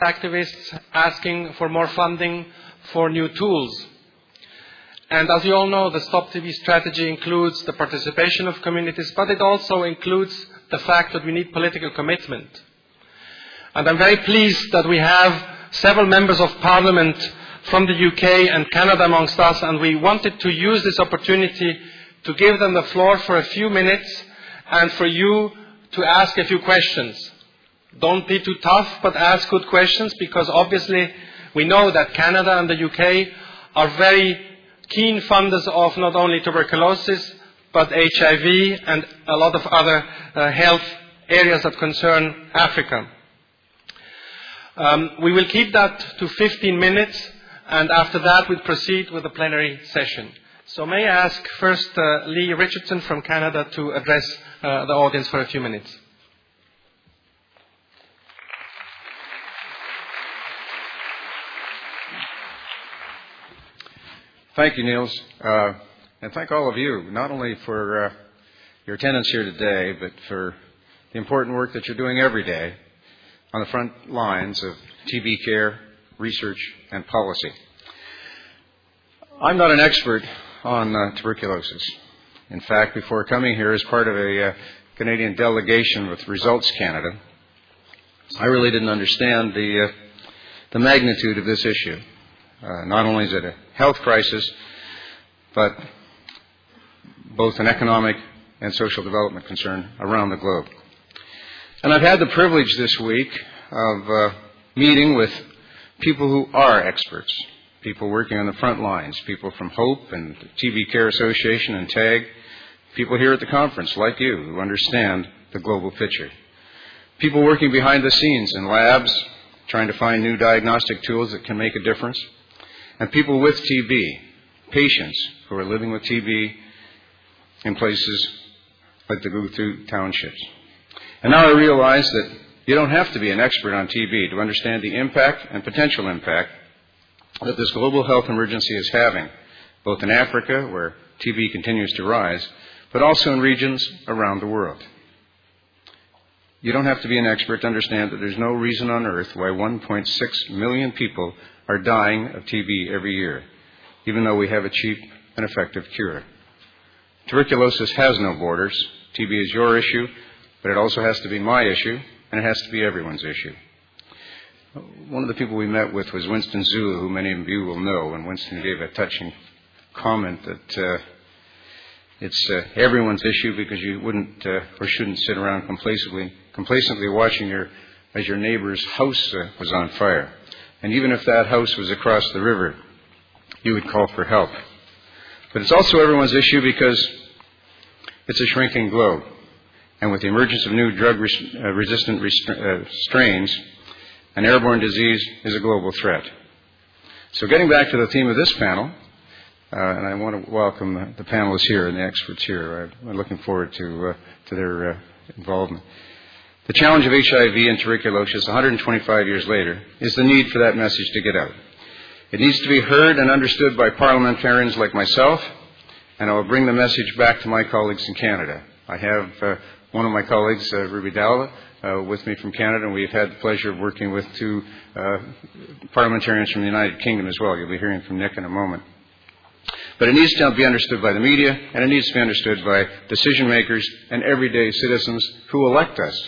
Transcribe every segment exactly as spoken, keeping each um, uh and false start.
activists asking for more funding for new tools. And as you all know, the Stop T B strategy includes the participation of communities, but it also includes the fact that we need political commitment. And I'm very pleased that we have several members of parliament from the U K and Canada amongst us, and we wanted to use this opportunity to give them the floor for a few minutes and for you to ask a few questions. Don't be too tough, but ask good questions, because obviously we know that Canada and the U K are very keen funders of not only tuberculosis, but H I V and a lot of other uh, health areas that concern Africa. Um, we will keep that to fifteen minutes, and after that we'll proceed with the plenary session. So may I ask first uh, Lee Richardson from Canada to address uh, the audience for a few minutes. Thank you, Niels, uh, and thank all of you, not only for uh, your attendance here today, but for the important work that you're doing every day on the front lines of T B care, research, and policy. I'm not an expert on uh, tuberculosis. In fact, before coming here as part of a uh, Canadian delegation with Results Canada, I really didn't understand the, uh, the magnitude of this issue. Uh, not only is it a health crisis, but both an economic and social development concern around the globe. And I've had the privilege this week of uh, meeting with people who are experts, people working on the front lines, people from HOPE and the T B Care Association and TAG, people here at the conference like you who understand the global picture, people working behind the scenes in labs trying to find new diagnostic tools that can make a difference, and people with T B, patients who are living with T B in places like the Gutu townships. And now I realize that you don't have to be an expert on T B to understand the impact and potential impact that this global health emergency is having, both in Africa, where T B continues to rise, but also in regions around the world. You don't have to be an expert to understand that there's no reason on earth why one point six million people are dying of T B every year, even though we have a cheap and effective cure. Tuberculosis has no borders. T B is your issue, but it also has to be my issue, and it has to be everyone's issue. One of the people we met with was Winston Zulu, who many of you will know, and Winston gave a touching comment that uh, it's uh, everyone's issue because you wouldn't uh, or shouldn't sit around complacently, complacently watching your, as your neighbor's house uh, was on fire. And even if that house was across the river, you would call for help. But it's also everyone's issue because it's a shrinking globe. And with the emergence of new drug-resistant res- uh, strains, an airborne disease is a global threat. So getting back to the theme of this panel, uh, and I want to welcome the panelists here and the experts here. I'm looking forward to, uh, to their uh, involvement. The challenge of H I V and tuberculosis one hundred twenty-five years later is the need for that message to get out. It needs to be heard and understood by parliamentarians like myself, and I will bring the message back to my colleagues in Canada. I have uh, one of my colleagues, uh, Ruby Dalla, uh, with me from Canada, and we've had the pleasure of working with two uh, parliamentarians from the United Kingdom as well. You'll be hearing from Nick in a moment. But it needs to be understood by the media, and it needs to be understood by decision makers and everyday citizens who elect us.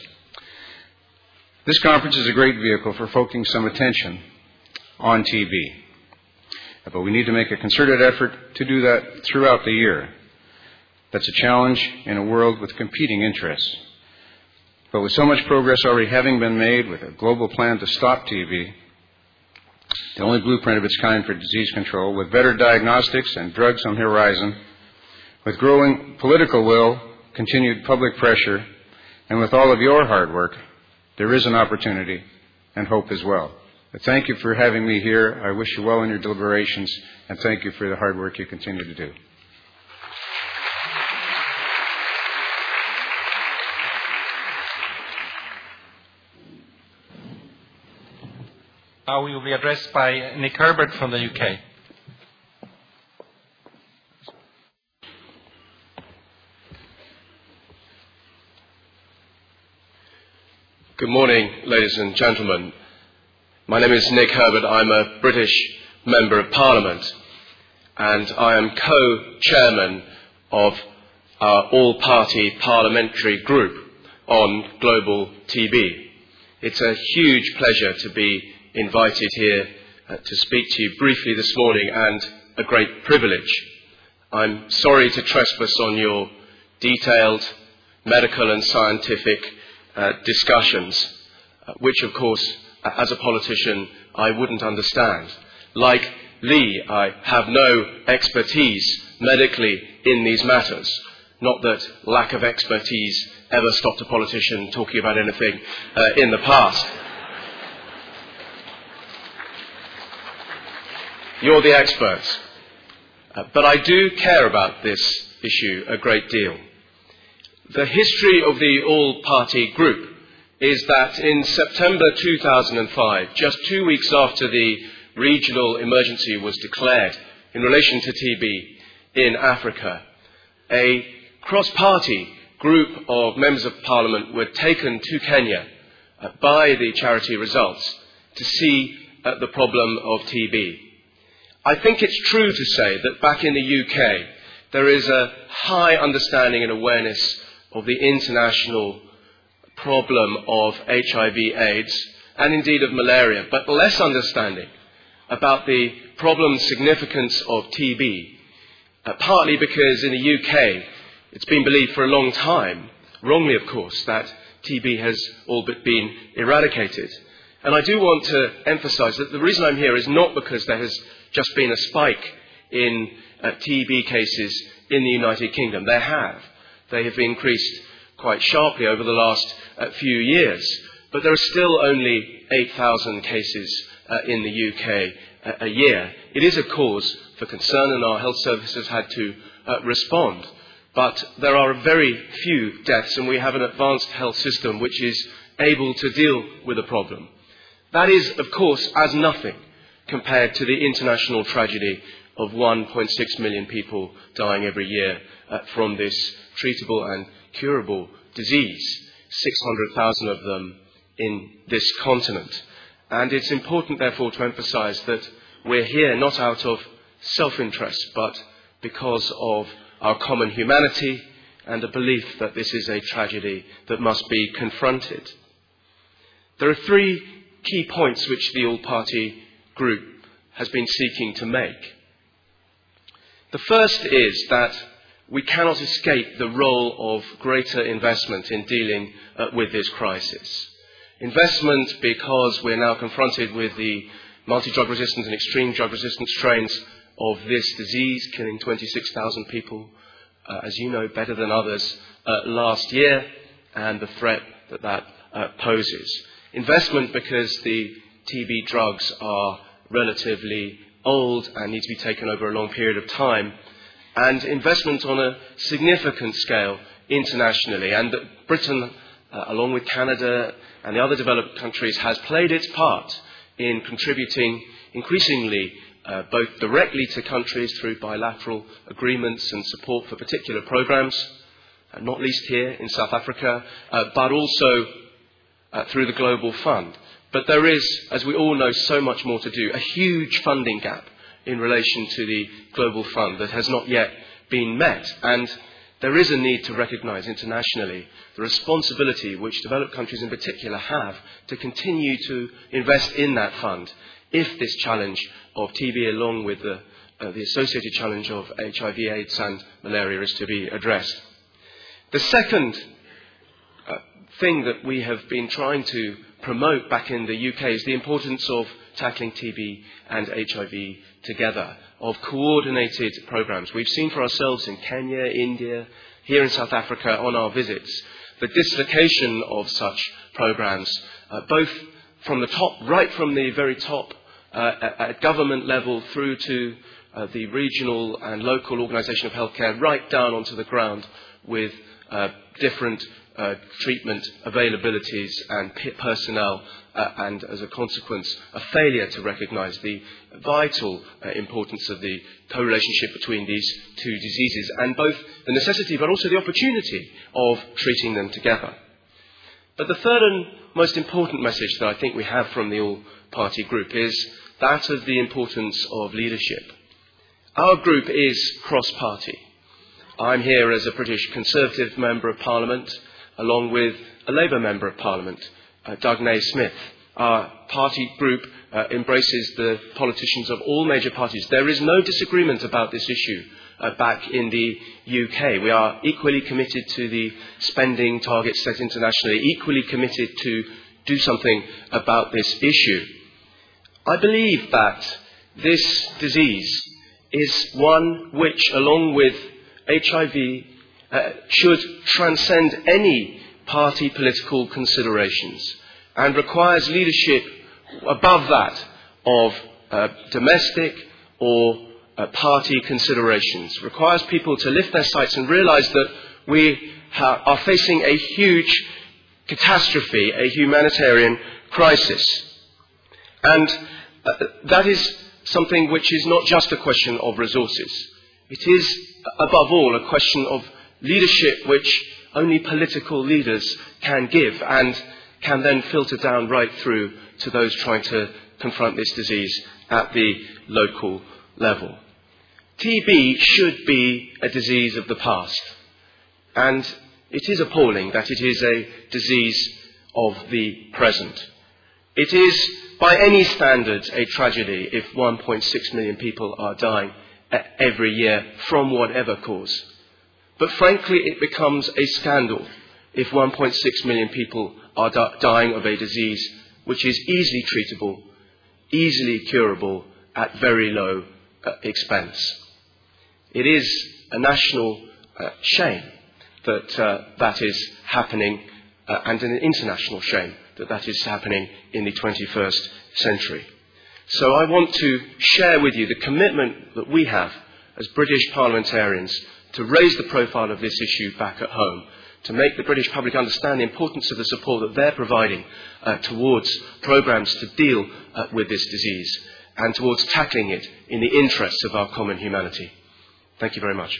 This conference is a great vehicle for focusing some attention on T B. But we need to make a concerted effort to do that throughout the year. That's a challenge in a world with competing interests. But with so much progress already having been made with a global plan to stop T B, the only blueprint of its kind for disease control, with better diagnostics and drugs on the horizon, with growing political will, continued public pressure, and with all of your hard work, there is an opportunity and hope as well. But thank you for having me here. I wish you well in your deliberations, and thank you for the hard work you continue to do. Now we will be addressed by Nick Herbert from the U K. Good morning, ladies and gentlemen. My name is Nick Herbert. I'm a British Member of Parliament, and I am co-chairman of our all-party parliamentary group on global T B. It's a huge pleasure to be invited here uh, to speak to you briefly this morning, and a great privilege. I'm sorry to trespass on your detailed medical and scientific uh, discussions, uh, which of course, uh, as a politician, I wouldn't understand. Like Lee, I have no expertise medically in these matters. Not that lack of expertise ever stopped a politician talking about anything uh, in the past. You're the experts. Uh, but I do care about this issue a great deal. The history of the all-party group is that in September two thousand five, just two weeks after the regional emergency was declared in relation to T B in Africa, a cross-party group of members of parliament were taken to Kenya uh, by the charity results to see uh, the problem of T B. I think it's true to say that back in the U K, there is a high understanding and awareness of the international problem of H I V AIDS and indeed of malaria, but less understanding about the problem significance of T B, uh, partly because in the U K, it's been believed for a long time, wrongly of course, that T B has all but been eradicated. And I do want to emphasize that the reason I'm here is not because there has just been a spike in uh, T B cases in the United Kingdom. There have. They have increased quite sharply over the last uh, few years. But there are still only eight thousand cases uh, in the U K uh, a year. It is a cause for concern, and our health services had to uh, respond. But there are very few deaths, and we have an advanced health system which is able to deal with the problem. That is, of course, as nothing compared to the international tragedy of one point six million people dying every year uh, from this treatable and curable disease, six hundred thousand of them in this continent. And it's important, therefore, to emphasize that we're here not out of self-interest, but because of our common humanity and a belief that this is a tragedy that must be confronted. There are three key points which the all-party group has been seeking to make. The first is that we cannot escape the role of greater investment in dealing uh, with this crisis. Investment because we're now confronted with the multi-drug resistant and extreme drug resistant strains of this disease, killing twenty-six thousand people, uh, as you know, better than others, uh, last year, and the threat that that uh, poses. Investment because the T B drugs are relatively old and need to be taken over a long period of time, and investment on a significant scale internationally, and that Britain, uh, along with Canada and the other developed countries, has played its part in contributing increasingly uh, both directly to countries through bilateral agreements and support for particular programs, uh, not least here in South Africa, uh, but also uh, through the Global Fund. But there is, as we all know, so much more to do, a huge funding gap in relation to the Global Fund that has not yet been met. And there is a need to recognise internationally the responsibility which developed countries in particular have to continue to invest in that fund if this challenge of T B, along with the, uh, the associated challenge of H I V, AIDS and malaria, is to be addressed. The second uh, thing that we have been trying to promote back in the U K is the importance of tackling T B and H I V together, of coordinated programs. We've seen for ourselves in Kenya, India, here in South Africa on our visits, the dislocation of such programs, uh, both from the top, right from the very top, uh, at, at government level through to uh, the regional and local organisation of healthcare, right down onto the ground with uh, different Uh, treatment availabilities and personnel, uh, and as a consequence, a failure to recognise the vital uh, importance of the co-relationship between these two diseases, and both the necessity but also the opportunity of treating them together. But the third and most important message that I think we have from the all-party group is that of the importance of leadership. Our group is cross-party. I'm here as a British Conservative Member of Parliament, along with a Labour Member of Parliament, uh, Doug Ney-Smith. Our party group uh, embraces the politicians of all major parties. There is no disagreement about this issue uh, back in the U K. We are equally committed to the spending targets set internationally, equally committed to do something about this issue. I believe that this disease is one which, along with H I V, uh, should transcend any party political considerations and requires leadership above that of uh, domestic or uh, party considerations. Requires people to lift their sights and realize that we ha- are facing a huge catastrophe, a humanitarian crisis. And uh, that is something which is not just a question of resources. It is, above all, a question of leadership which only political leaders can give and can then filter down right through to those trying to confront this disease at the local level. T B should be a disease of the past, and it is appalling that it is a disease of the present. It is, by any standards, a tragedy if one point six million people are dying every year from whatever cause. But frankly, it becomes a scandal if one point six million people are di- dying of a disease which is easily treatable, easily curable, at very low uh, expense. It is a national uh, shame that uh, that is happening, uh, and an international shame that that is happening in the twenty-first century. So I want to share with you the commitment that we have as British parliamentarians to raise the profile of this issue back at home, to make the British public understand the importance of the support that they're providing uh, towards programmes to deal uh, with this disease and towards tackling it in the interests of our common humanity. Thank you very much.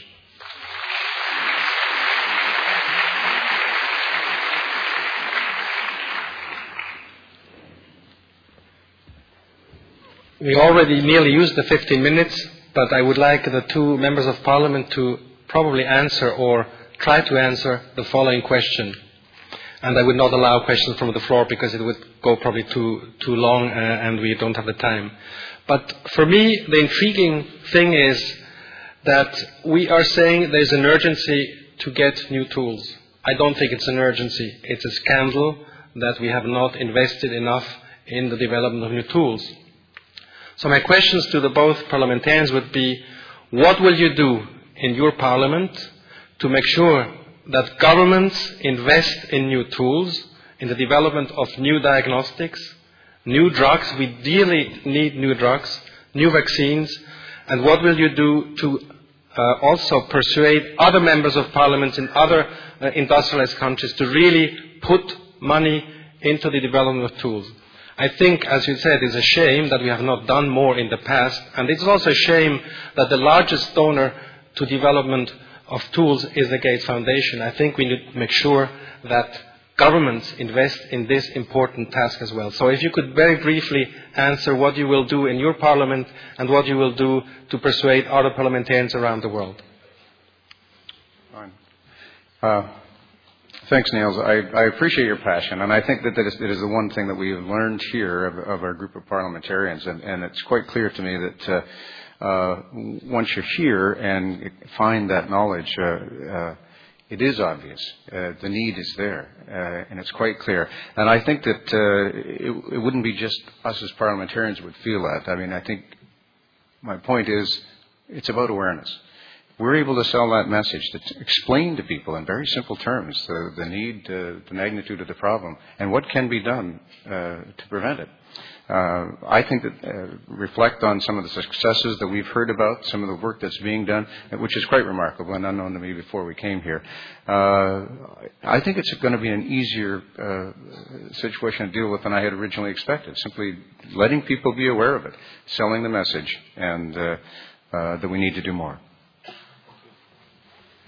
We already nearly used the fifteen minutes, but I would like the two members of parliament to probably answer or try to answer the following question. And I would not allow questions from the floor because it would go probably too too long uh, and we don't have the time. But for me, the intriguing thing is that we are saying there's an urgency to get new tools. I don't think it's an urgency. It's a scandal that we have not invested enough in the development of new tools. So my questions to the both parliamentarians would be, what will you do in your parliament to make sure that governments invest in new tools, in the development of new diagnostics, new drugs? We dearly need new drugs, new vaccines. And what will you do to uh, also persuade other members of parliament in other uh, industrialized countries to really put money into the development of tools? I think, as you said, it's a shame that we have not done more in the past, and it's also a shame that the largest donor to development of tools is the Gates Foundation. I think we need to make sure that governments invest in this important task as well. So if you could very briefly answer what you will do in your parliament and what you will do to persuade other parliamentarians around the world. Fine. Uh, Thanks, Niels. I, I appreciate your passion, and I think that that is, that is the one thing that we have learned here of, of our group of parliamentarians, and, and it's quite clear to me that uh, uh, once you're here and find that knowledge, uh, uh, it is obvious. Uh, the need is there, uh, and it's quite clear. And I think that uh, it, it wouldn't be just us as parliamentarians would feel that. I mean, I think my point is it's about awareness. We're able to sell that message, to explain to people in very simple terms the, the need, uh, the magnitude of the problem, and what can be done uh, to prevent it. Uh, I think that uh, reflect on some of the successes that we've heard about, some of the work that's being done, which is quite remarkable and unknown to me before we came here. Uh, I think it's going to be an easier uh, situation to deal with than I had originally expected. Simply letting people be aware of it, selling the message, and uh, uh, that we need to do more.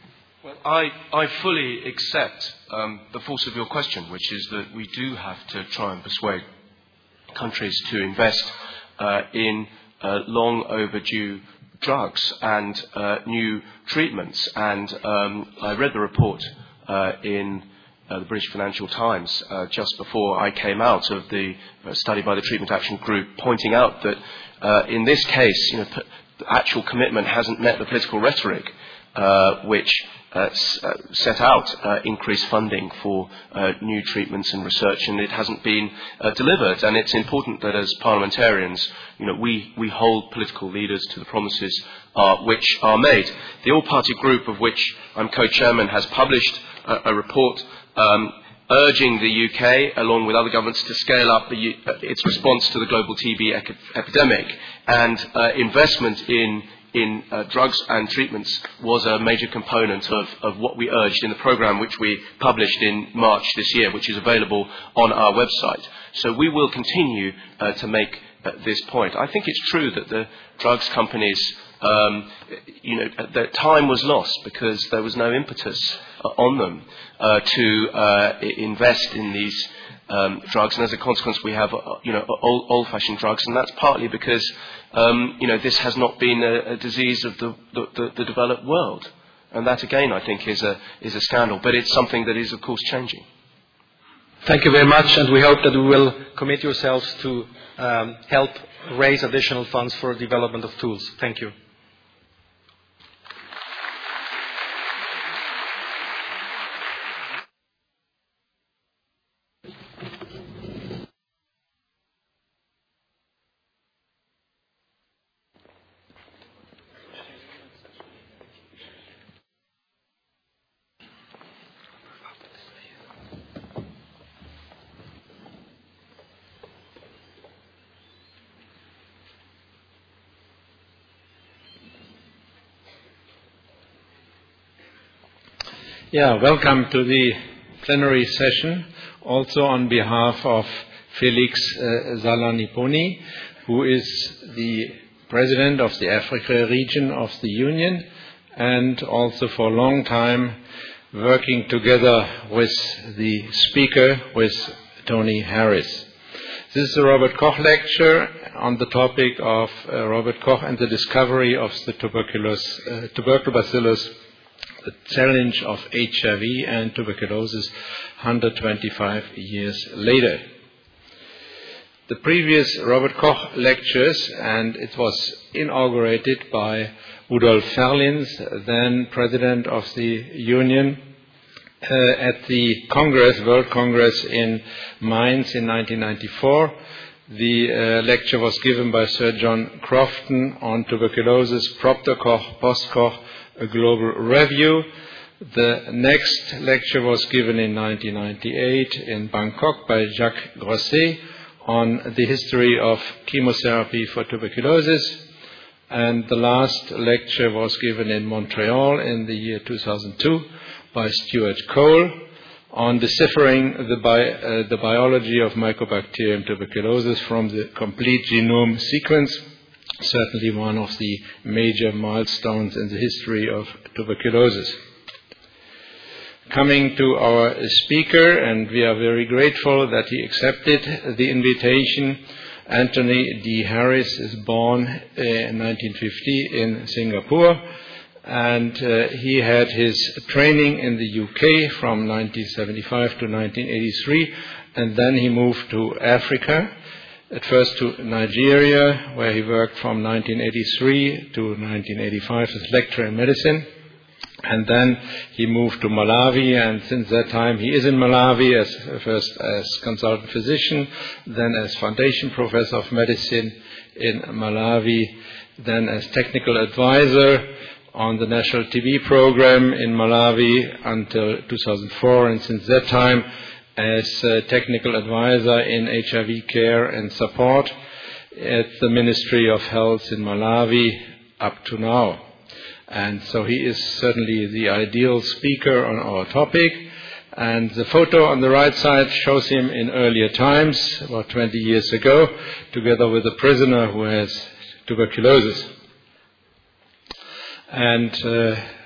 Well, I, I fully accept um, the force of your question, which is that we do have to try and persuade countries to invest uh, in uh, long overdue drugs and uh, new treatments. And um, I read the report uh, in uh, the British Financial Times uh, just before I came out of the uh, study by the Treatment Action Group, pointing out that uh, in this case, you know, p- the actual commitment hasn't met the political rhetoric uh, which uh, s- uh, set out uh, increased funding for uh, new treatments and research, and it hasn't been uh, delivered. And it's important that as parliamentarians, you know, we, we hold political leaders to the promises uh, which are made. The All-Party Group, of which I'm co-chairman, has published a, a report um, urging the U K, along with other governments, to scale up the, uh, its response to the global T B ec- epidemic. And uh, investment in in uh, drugs and treatments was a major component of, of what we urged in the programme which we published in March this year, which is available on our website. So we will continue uh, to make uh, this point. I think it's true that the drugs companies, um, you know, that time was lost because there was no impetus uh, on them uh, to uh, invest in these um, drugs, and as a consequence we have, uh, you know, old, old-fashioned drugs, and that's partly because Um, you know, this has not been a, a disease of the, the, the, the developed world. And that, again, I think is a, is a scandal. But it's something that is, of course, changing. Thank you very much, and we hope that we will commit yourselves to um, help raise additional funds for development of tools. Thank you. Yeah, welcome to the plenary session, also on behalf of Felix uh, Zalaniponi, who is the President of the Africa region of the Union, and also for a long time working together with the speaker, with Tony Harris. This is the Robert Koch lecture on the topic of uh, Robert Koch and the discovery of the tuberculosis, uh, tubercular bacillus, the challenge of H I V and tuberculosis one hundred twenty-five years later. The previous Robert Koch lectures, and it was inaugurated by Rudolf Ferlins, then President of the Union, uh, at the Congress, World Congress in Mainz in nineteen ninety-four. The uh, lecture was given by Sir John Crofton on tuberculosis, Propter Koch, Post-Koch, a global review. The next lecture was given in nineteen ninety-eight in Bangkok by Jacques Grosset on the history of chemotherapy for tuberculosis. And the last lecture was given in Montreal in the year two thousand two by Stuart Cole on deciphering the, bi- uh, the biology of Mycobacterium tuberculosis from the complete genome sequence. Certainly one of the major milestones in the history of tuberculosis. Coming to our speaker, and we are very grateful that he accepted the invitation. Anthony D. Harris is born uh, in nineteen fifty in Singapore, and uh, he had his training in the U K from nineteen seventy-five to nineteen eighty-three, and then he moved to Africa. At first to Nigeria, where he worked from nineteen eighty-three to nineteen eighty-five as lecturer in medicine. And then he moved to Malawi, and since that time he is in Malawi, as first as consultant physician, then as foundation professor of medicine in Malawi, then as technical advisor on the national T B program in Malawi until two thousand four, and since that time as a technical advisor in H I V care and support at the Ministry of Health in Malawi up to now. And so he is certainly the ideal speaker on our topic. And the photo on the right side shows him in earlier times, about twenty years ago, together with a prisoner who has tuberculosis. And uh,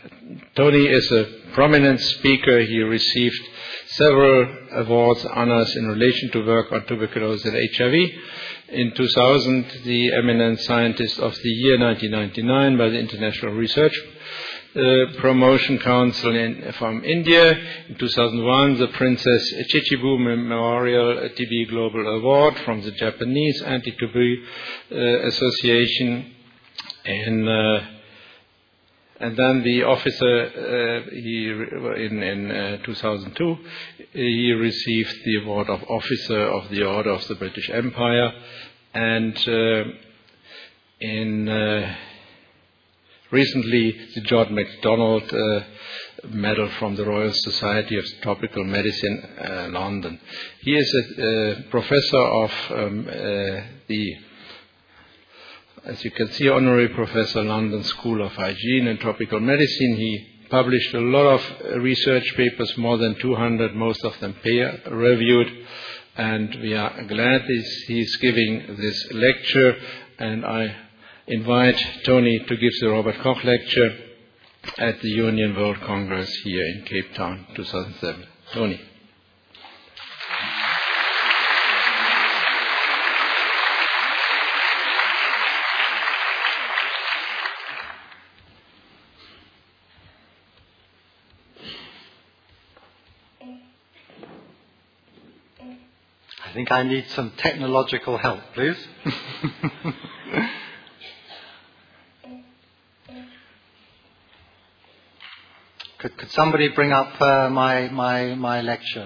Tony is a prominent speaker. He received several awards, honors in relation to work on tuberculosis and H I V. In two thousand, the Eminent Scientist of the Year nineteen ninety-nine by the International Research uh, Promotion Council in, from India. In two thousand one, the Princess Chichibu Memorial T B Global Award from the Japanese Anti-T B uh, Association. And, uh, and then the officer, uh, he, in, in uh, two thousand two, he received the award of Officer of the Order of the British Empire. And uh, in uh, recently, the John MacDonald uh, Medal from the Royal Society of Tropical Medicine, uh, London. He is a uh, professor of um, uh, the, as you can see, Honorary Professor, London School of Hygiene and Tropical Medicine. He published a lot of research papers, more than two hundred, most of them peer-reviewed. And we are glad he is giving this lecture. And I invite Tony to give the Robert Koch lecture at the Union World Congress here in Cape Town, two thousand seven. Tony. I think I need some technological help, please. could, could somebody bring up uh, my, my, my lecture?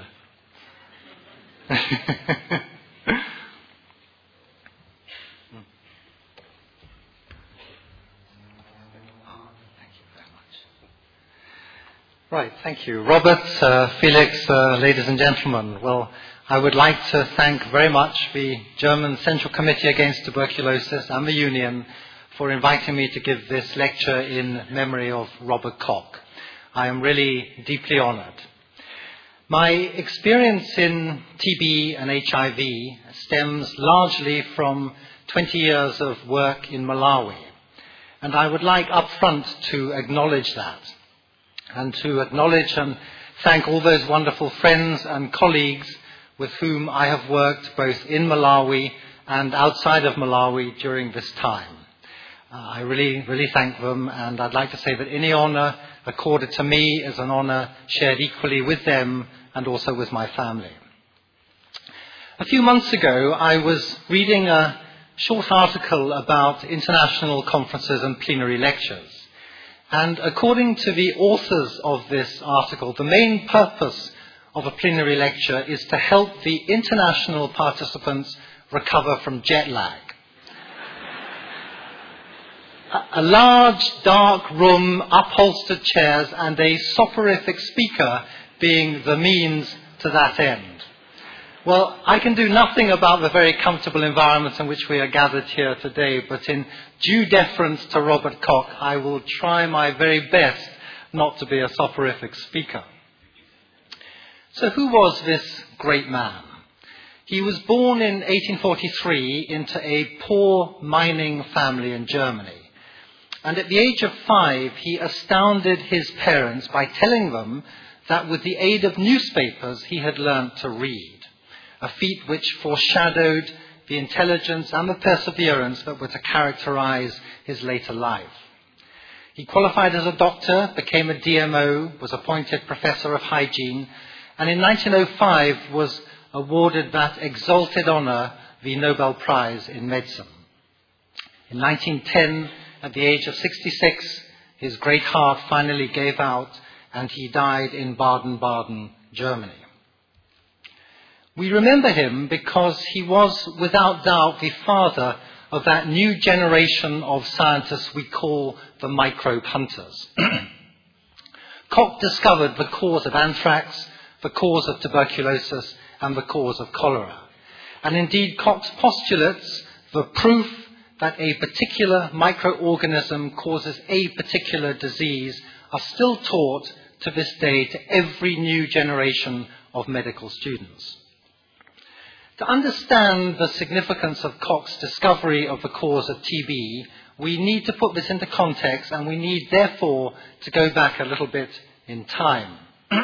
Right, thank you. Robert, uh, Felix, uh, ladies and gentlemen. Well, I would like to thank very much the German Central Committee Against Tuberculosis and the Union for inviting me to give this lecture in memory of Robert Koch. I am really deeply honored. My experience in T B and H I V stems largely from twenty years of work in Malawi. And I would like up front to acknowledge that, and to acknowledge and thank all those wonderful friends and colleagues with whom I have worked both in Malawi and outside of Malawi during this time. Uh, I really, really thank them, and I'd like to say that any honor accorded to me is an honor shared equally with them and also with my family. A few months ago, I was reading a short article about international conferences and plenary lectures. And according to the authors of this article, the main purpose of a plenary lecture is to help the international participants recover from jet lag. a, a large, dark room, upholstered chairs, and a soporific speaker being the means to that end. Well, I can do nothing about the very comfortable environment in which we are gathered here today, but in due deference to Robert Koch, I will try my very best not to be a soporific speaker. So who was this great man? He was born in eighteen forty-three into a poor mining family in Germany. And at the age of five, he astounded his parents by telling them that with the aid of newspapers, he had learnt to read, a feat which foreshadowed the intelligence and the perseverance that were to characterize his later life. He qualified as a doctor, became a D M O, was appointed professor of hygiene, and in nineteen oh five was awarded that exalted honor, the Nobel Prize in Medicine. In nineteen ten, at the age of sixty-six, his great heart finally gave out, and he died in Baden-Baden, Germany. We remember him because he was, without doubt, the father of that new generation of scientists we call the microbe hunters. Koch discovered the cause of anthrax, the cause of tuberculosis, and the cause of cholera. And indeed, Koch's postulates, the proof that a particular microorganism causes a particular disease, are still taught to this day to every new generation of medical students. To understand the significance of Koch's discovery of the cause of T B, we need to put this into context, and we need, therefore, to go back a little bit in time.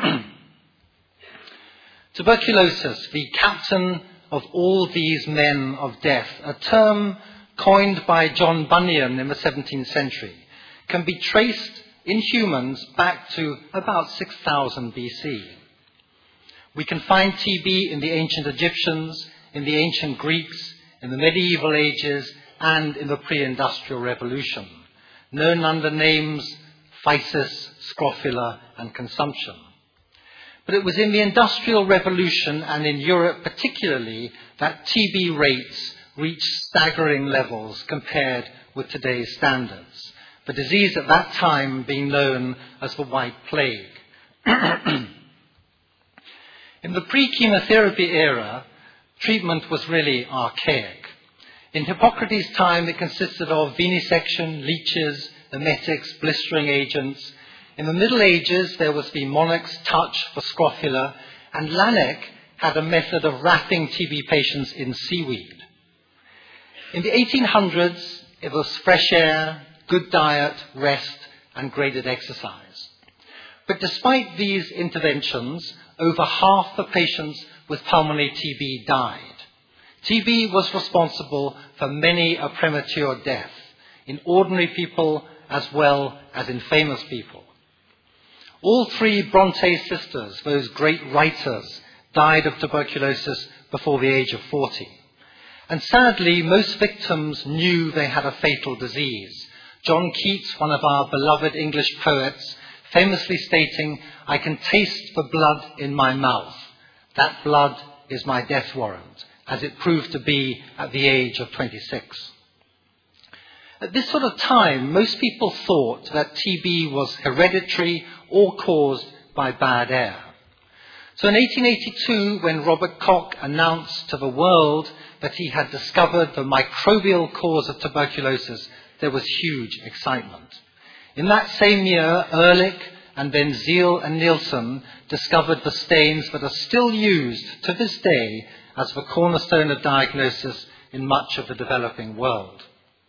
Tuberculosis, the captain of all these men of death, a term coined by John Bunyan in the seventeenth century, can be traced in humans back to about six thousand B C. We can find T B in the ancient Egyptians, in the ancient Greeks, in the medieval ages, and in the pre-industrial revolution, known under names phthisis, scrofula, and consumption. But it was in the Industrial Revolution, and in Europe particularly, that T B rates reached staggering levels compared with today's standards, the disease at that time being known as the White Plague. In the pre-chemotherapy era, treatment was really archaic. In Hippocrates' time, it consisted of venesection, leeches, emetics, blistering agents. In the Middle Ages, there was the monarch's touch for scrofula, and Laennec had a method of wrapping T B patients in seaweed. In the eighteen hundreds, it was fresh air, good diet, rest, and graded exercise. But despite these interventions, over half the patients with pulmonary T B died. T B was responsible for many a premature death, in ordinary people as well as in famous people. All three Bronte sisters, those great writers, died of tuberculosis before the age of forty. And sadly, most victims knew they had a fatal disease. John Keats, one of our beloved English poets, famously stating, "I can taste the blood in my mouth. That blood is my death warrant," as it proved to be at the age of twenty-six. At this sort of time, most people thought that T B was hereditary or caused by bad air. So in eighteen eighty-two, when Robert Koch announced to the world that he had discovered the microbial cause of tuberculosis, there was huge excitement. In that same year, Ehrlich and then Zeal and Nielsen discovered the stains that are still used to this day as the cornerstone of diagnosis in much of the developing world.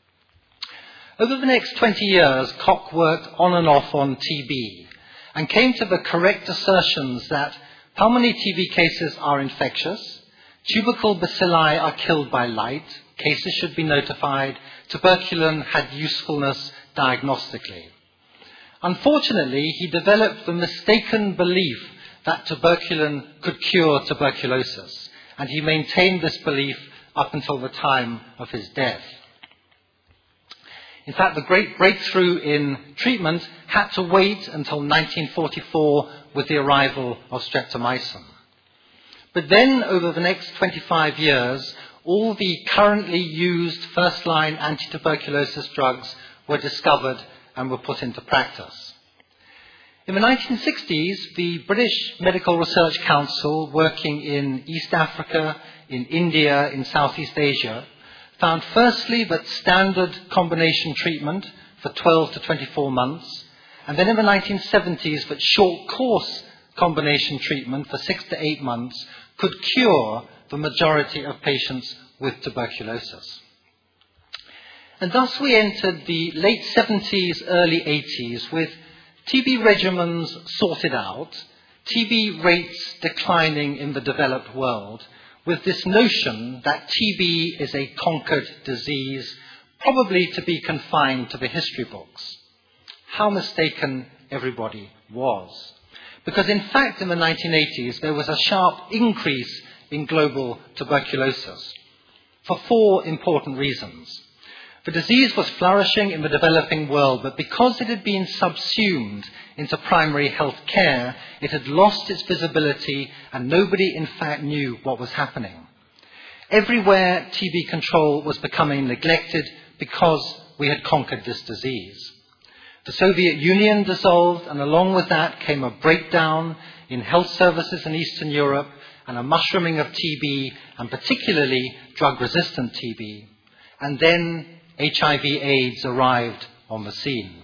Over the next twenty years, Koch worked on and off on T B and came to the correct assertions that pulmonary T B cases are infectious, tubercle bacilli are killed by light, cases should be notified, tuberculin had usefulness diagnostically. Unfortunately, he developed the mistaken belief that tuberculin could cure tuberculosis, and he maintained this belief up until the time of his death. In fact, the great breakthrough in treatment had to wait until nineteen forty-four with the arrival of streptomycin. But then, over the next twenty-five years, all the currently used first-line anti-tuberculosis drugs were discovered and were put into practice. In the nineteen sixties, the British Medical Research Council, working in East Africa, in India, in Southeast Asia, found firstly that standard combination treatment for twelve to twenty-four months, and then in the nineteen seventies that short course combination treatment for six to eight months could cure the majority of patients with tuberculosis. And thus we entered the late seventies, early eighties with T B regimens sorted out, T B rates declining in the developed world, with this notion that T B is a conquered disease, probably to be confined to the history books. How mistaken everybody was. Because in fact in the nineteen eighties there was a sharp increase in global tuberculosis for four important reasons. The disease was flourishing in the developing world, but because it had been subsumed into primary health care, it had lost its visibility and nobody in fact knew what was happening. Everywhere T B control was becoming neglected because we had conquered this disease. The Soviet Union dissolved, and along with that came a breakdown in health services in Eastern Europe and a mushrooming of T B, and particularly drug-resistant T B. And then H I V AIDS arrived on the scene.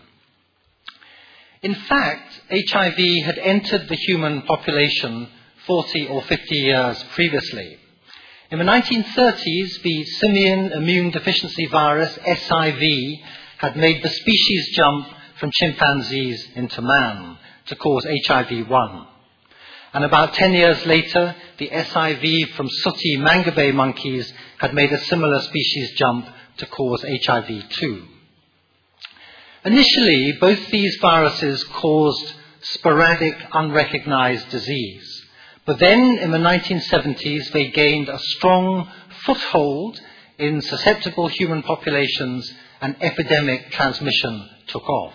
In fact, H I V had entered the human population forty or fifty years previously. In the nineteen thirties, the simian immune deficiency virus, S I V, had made the species jump from chimpanzees into man to cause H I V one. And about ten years later, the S I V from sooty Mangabe monkeys had made a similar species jump to cause H I V two. Initially, both these viruses caused sporadic, unrecognized disease. But then, in the nineteen seventies, they gained a strong foothold in susceptible human populations, and epidemic transmission took off.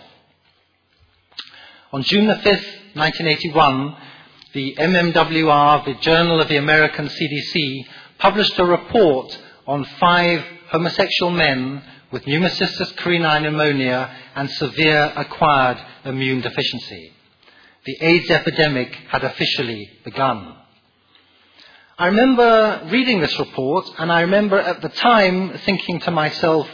On June the fifth, nineteen eighty-one, the M M W R, the Journal of the American C D C, published a report on five homosexual men with pneumocystis carinii pneumonia and severe acquired immune deficiency. The AIDS epidemic had officially begun. I remember reading this report, and I remember at the time thinking to myself,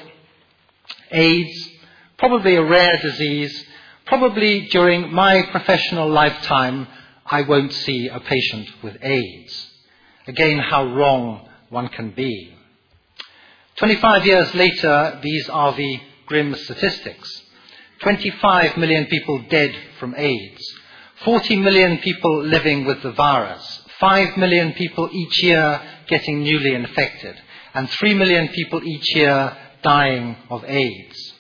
AIDS, probably a rare disease, probably during my professional lifetime, I won't see a patient with AIDS. Again, how wrong one can be. twenty-five years later, these are the grim statistics. twenty-five million people dead from AIDS. forty million people living with the virus. five million people each year getting newly infected. And three million people each year dying of AIDS.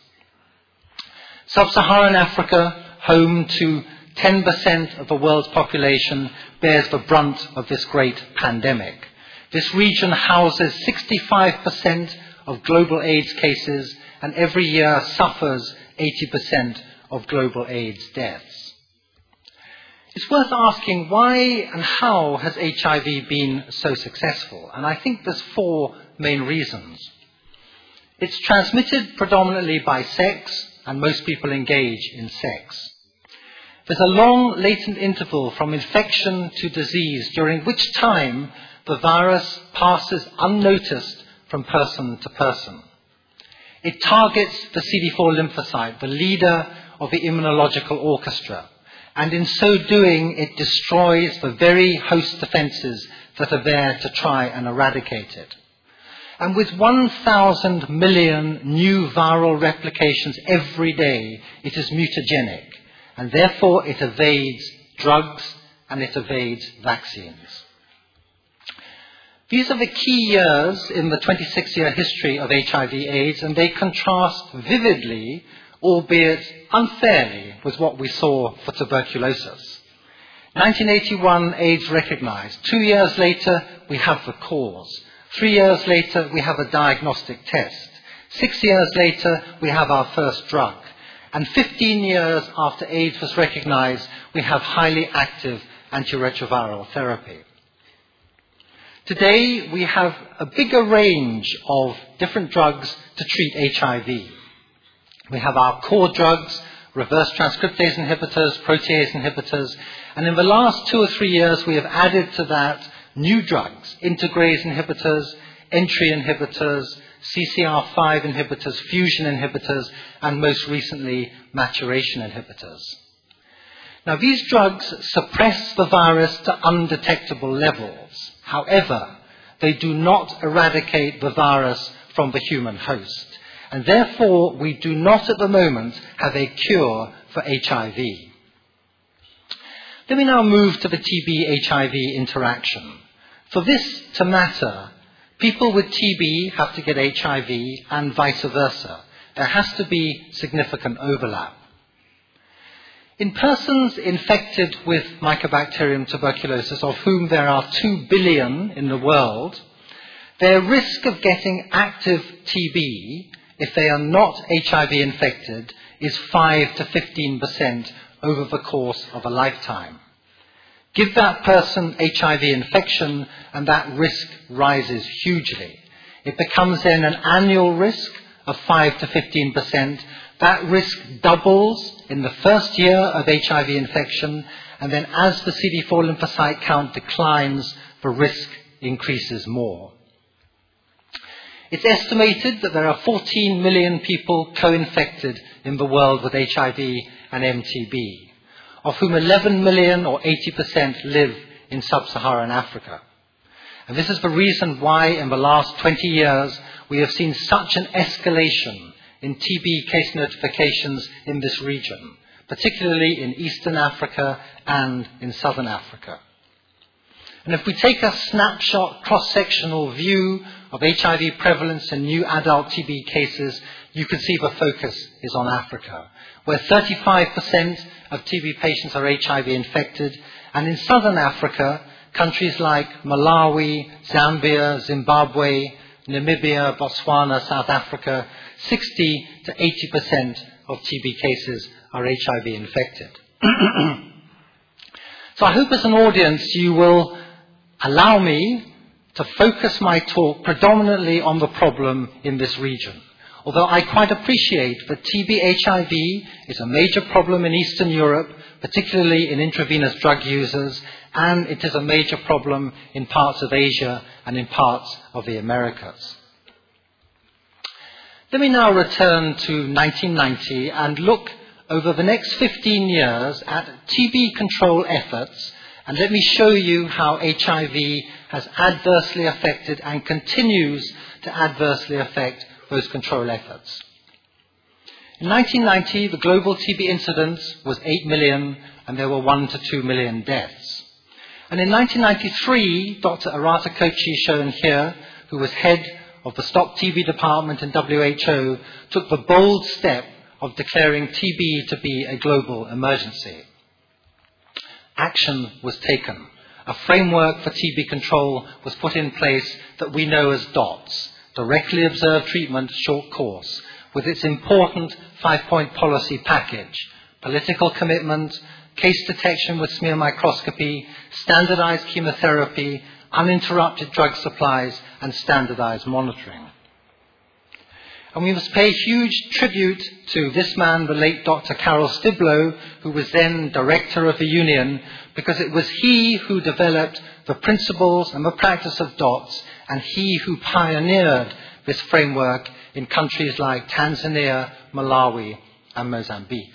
Sub-Saharan Africa, home to ten percent of the world's population, bears the brunt of this great pandemic. This region houses sixty-five percent of global AIDS cases, and every year suffers eighty percent of global AIDS deaths. It's worth asking, why and how has H I V been so successful? And I think there's four main reasons. It's transmitted predominantly by sex, and most people engage in sex. There's a long latent interval from infection to disease, during which time the virus passes unnoticed from person to person. It targets the C D four lymphocyte, the leader of the immunological orchestra, and in so doing it destroys the very host defenses that are there to try and eradicate it. And with one thousand million new viral replications every day, it is mutagenic, and therefore it evades drugs and it evades vaccines. These are the key years in the twenty-six year history of H I V AIDS, and they contrast vividly, albeit unfairly, with what we saw for tuberculosis. nineteen eighty-one, AIDS recognized. Two years later, we have the cause. Three years later, we have a diagnostic test. Six years later, we have our first drug. And fifteen years after AIDS was recognized, we have highly active antiretroviral therapy. Today, we have a bigger range of different drugs to treat H I V. We have our core drugs, reverse transcriptase inhibitors, protease inhibitors, and in the last two or three years, we have added to that new drugs, integrase inhibitors, entry inhibitors, C C R five inhibitors, fusion inhibitors, and most recently, maturation inhibitors. Now, these drugs suppress the virus to undetectable levels. However, they do not eradicate the virus from the human host. And therefore, we do not at the moment have a cure for H I V. Let me now move to the T B H I V interaction. For this to matter, people with T B have to get H I V and vice versa. There has to be significant overlap. In persons infected with Mycobacterium tuberculosis, of whom there are two billion in the world, their risk of getting active T B, if they are not H I V infected, is five to fifteen percent over the course of a lifetime. Give that person H I V infection and that risk rises hugely. It becomes then an annual risk of five to fifteen percent. That risk doubles in the first year of H I V infection, and then as the C D four lymphocyte count declines, the risk increases more. It's estimated that there are fourteen million people co-infected in the world with H I V and M T B, of whom eleven million or eighty percent live in sub-Saharan Africa. And this is the reason why in the last twenty years we have seen such an escalation in T B case notifications in this region, particularly in Eastern Africa and in Southern Africa. And if we take a snapshot cross-sectional view of H I V prevalence in new adult T B cases, you can see the focus is on Africa, where thirty-five percent of T B patients are H I V infected, and in Southern Africa, countries like Malawi, Zambia, Zimbabwe, Namibia, Botswana, South Africa, sixty to eighty percent of T B cases are H I V infected. So I hope as an audience you will allow me to focus my talk predominantly on the problem in this region. Although I quite appreciate that T B H I V is a major problem in Eastern Europe, particularly in intravenous drug users, and it is a major problem in parts of Asia and in parts of the Americas. Let me now return to nineteen ninety and look over the next fifteen years at T B control efforts, and let me show you how H I V has adversely affected and continues to adversely affect those control efforts. In nineteen ninety, the global T B incidence was eight million, and there were one to two million deaths. And in nineteen ninety-three, Doctor Arata Kochi, shown here, who was head of the Stop T B department in W H O, took the bold step of declaring T B to be a global emergency. Action was taken. A framework for T B control was put in place that we know as DOTS, Directly Observed Treatment Short Course, with its important five-point policy package: political commitment, case detection with smear microscopy, standardized chemotherapy, uninterrupted drug supplies, and standardized monitoring. And we must pay huge tribute to this man, the late Doctor Carol Stiblow, who was then director of the Union, because it was he who developed the principles and the practice of DOTS, and he who pioneered this framework in countries like Tanzania, Malawi, and Mozambique.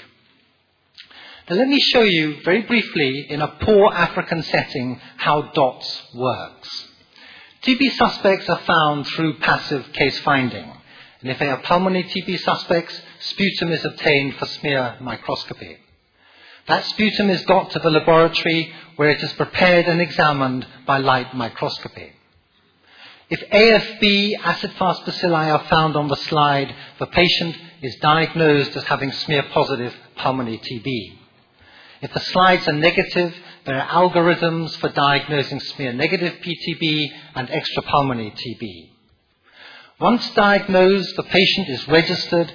Now let me show you very briefly in a poor African setting how DOTS works. T B suspects are found through passive case finding. And if they are pulmonary T B suspects, sputum is obtained for smear microscopy. That sputum is got to the laboratory where it is prepared and examined by light microscopy. If A F B acid-fast bacilli are found on the slide, the patient is diagnosed as having smear-positive pulmonary T B. If the slides are negative, there are algorithms for diagnosing smear-negative P T B and extrapulmonary T B. Once diagnosed, the patient is registered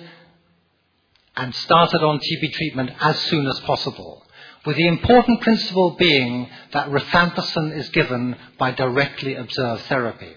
and started on T B treatment as soon as possible, with the important principle being that rifampicin is given by directly observed therapy.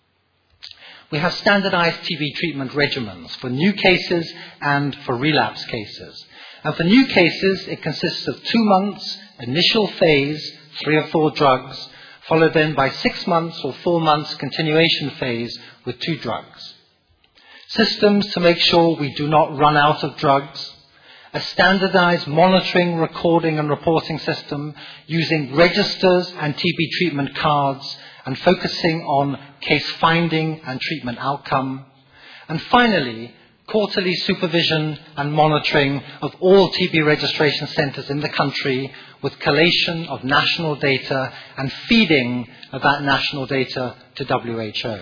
We have standardized T B treatment regimens for new cases and for relapse cases. And for new cases, it consists of two months initial phase, three or four drugs, followed then by six months or four months continuation phase with two drugs. Systems to make sure we do not run out of drugs. A standardized monitoring, recording and reporting system using registers and T B treatment cards and focusing on case finding and treatment outcome. And finally, quarterly supervision and monitoring of all T B registration centers in the country with collation of national data and feeding of that national data to W H O.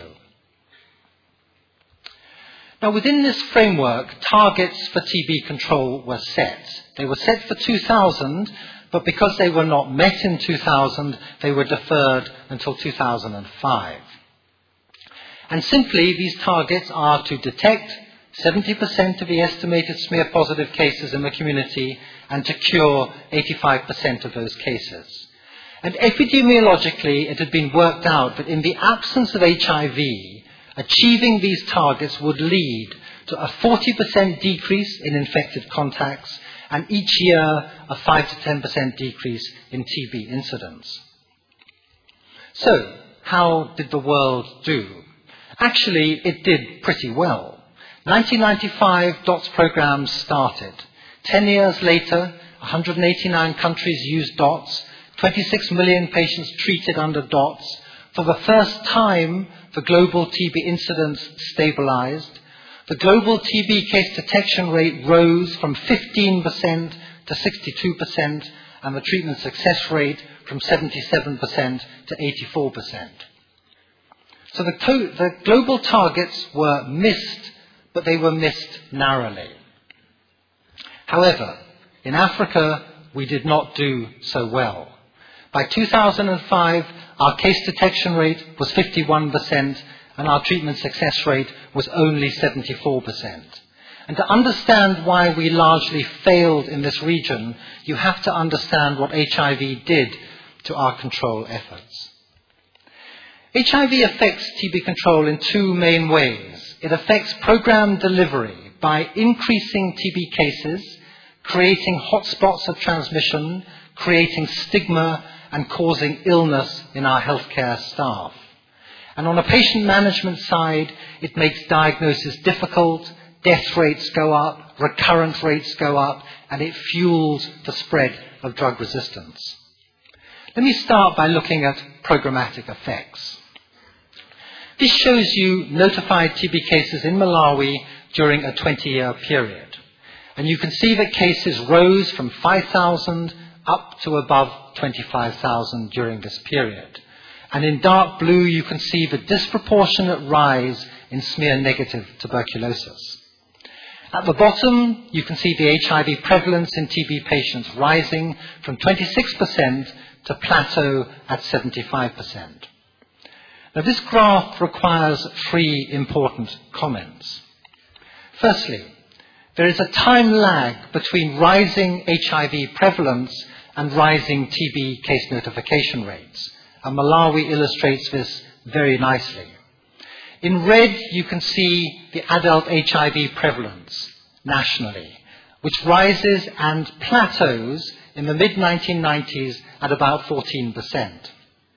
Now, within this framework, targets for T B control were set. They were set for two thousand, but because they were not met in two thousand, they were deferred until two thousand five. And simply, these targets are to detect seventy percent of the estimated smear-positive cases in the community and to cure eighty-five percent of those cases. And epidemiologically, it had been worked out that in the absence of H I V, achieving these targets would lead to a forty percent decrease in infected contacts and each year a five to ten percent decrease in T B incidence. So, how did the world do? Actually, it did pretty well. nineteen ninety-five, DOTS programs started. Ten years later, one hundred eighty-nine countries used DOTS, twenty-six million patients treated under DOTS. For the first time, the global T B incidence stabilized. The global T B case detection rate rose from fifteen percent to sixty-two percent, and the treatment success rate from seventy-seven percent to eighty-four percent. So the, to- the global targets were missed, but they were missed narrowly. However, in Africa, we did not do so well. By two thousand five, our case detection rate was fifty-one percent, and our treatment success rate was only seventy-four percent. And to understand why we largely failed in this region, you have to understand what H I V did to our control efforts. H I V affects T B control in two main ways. It affects program delivery by increasing T B cases, creating hotspots of transmission, creating stigma, and causing illness in our healthcare staff. And on a patient management side, it makes diagnosis difficult, death rates go up, recurrence rates go up, and it fuels the spread of drug resistance. Let me start by looking at programmatic effects. This shows you notified T B cases in Malawi during a twenty-year period. And you can see that cases rose from five thousand up to above twenty-five thousand during this period. And in dark blue, you can see the disproportionate rise in smear-negative tuberculosis. At the bottom, you can see the H I V prevalence in T B patients rising from twenty-six percent to plateau at seventy-five percent. Now, this graph requires three important comments. Firstly, there is a time lag between rising H I V prevalence and rising T B case notification rates. And Malawi illustrates this very nicely. In red, you can see the adult H I V prevalence nationally, which rises and plateaus in the mid nineteen nineties at about fourteen percent.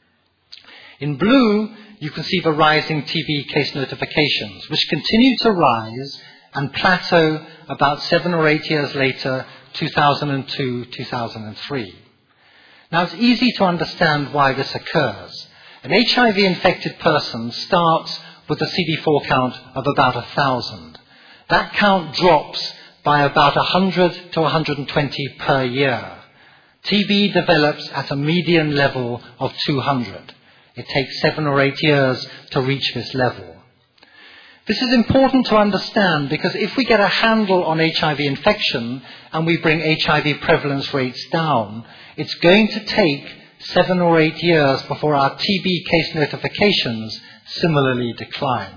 In blue, you can see the rising T B case notifications, which continue to rise and plateau about seven or eight years later, two thousand two, two thousand three. Now, it's easy to understand why this occurs. An H I V-infected person starts with a C D four count of about one thousand. That count drops by about one hundred to one hundred twenty per year. T B develops at a median level of two hundred. It takes seven or eight years to reach this level. This is important to understand because if we get a handle on H I V infection and we bring H I V prevalence rates down, it's going to take seven or eight years before our T B case notifications similarly decline.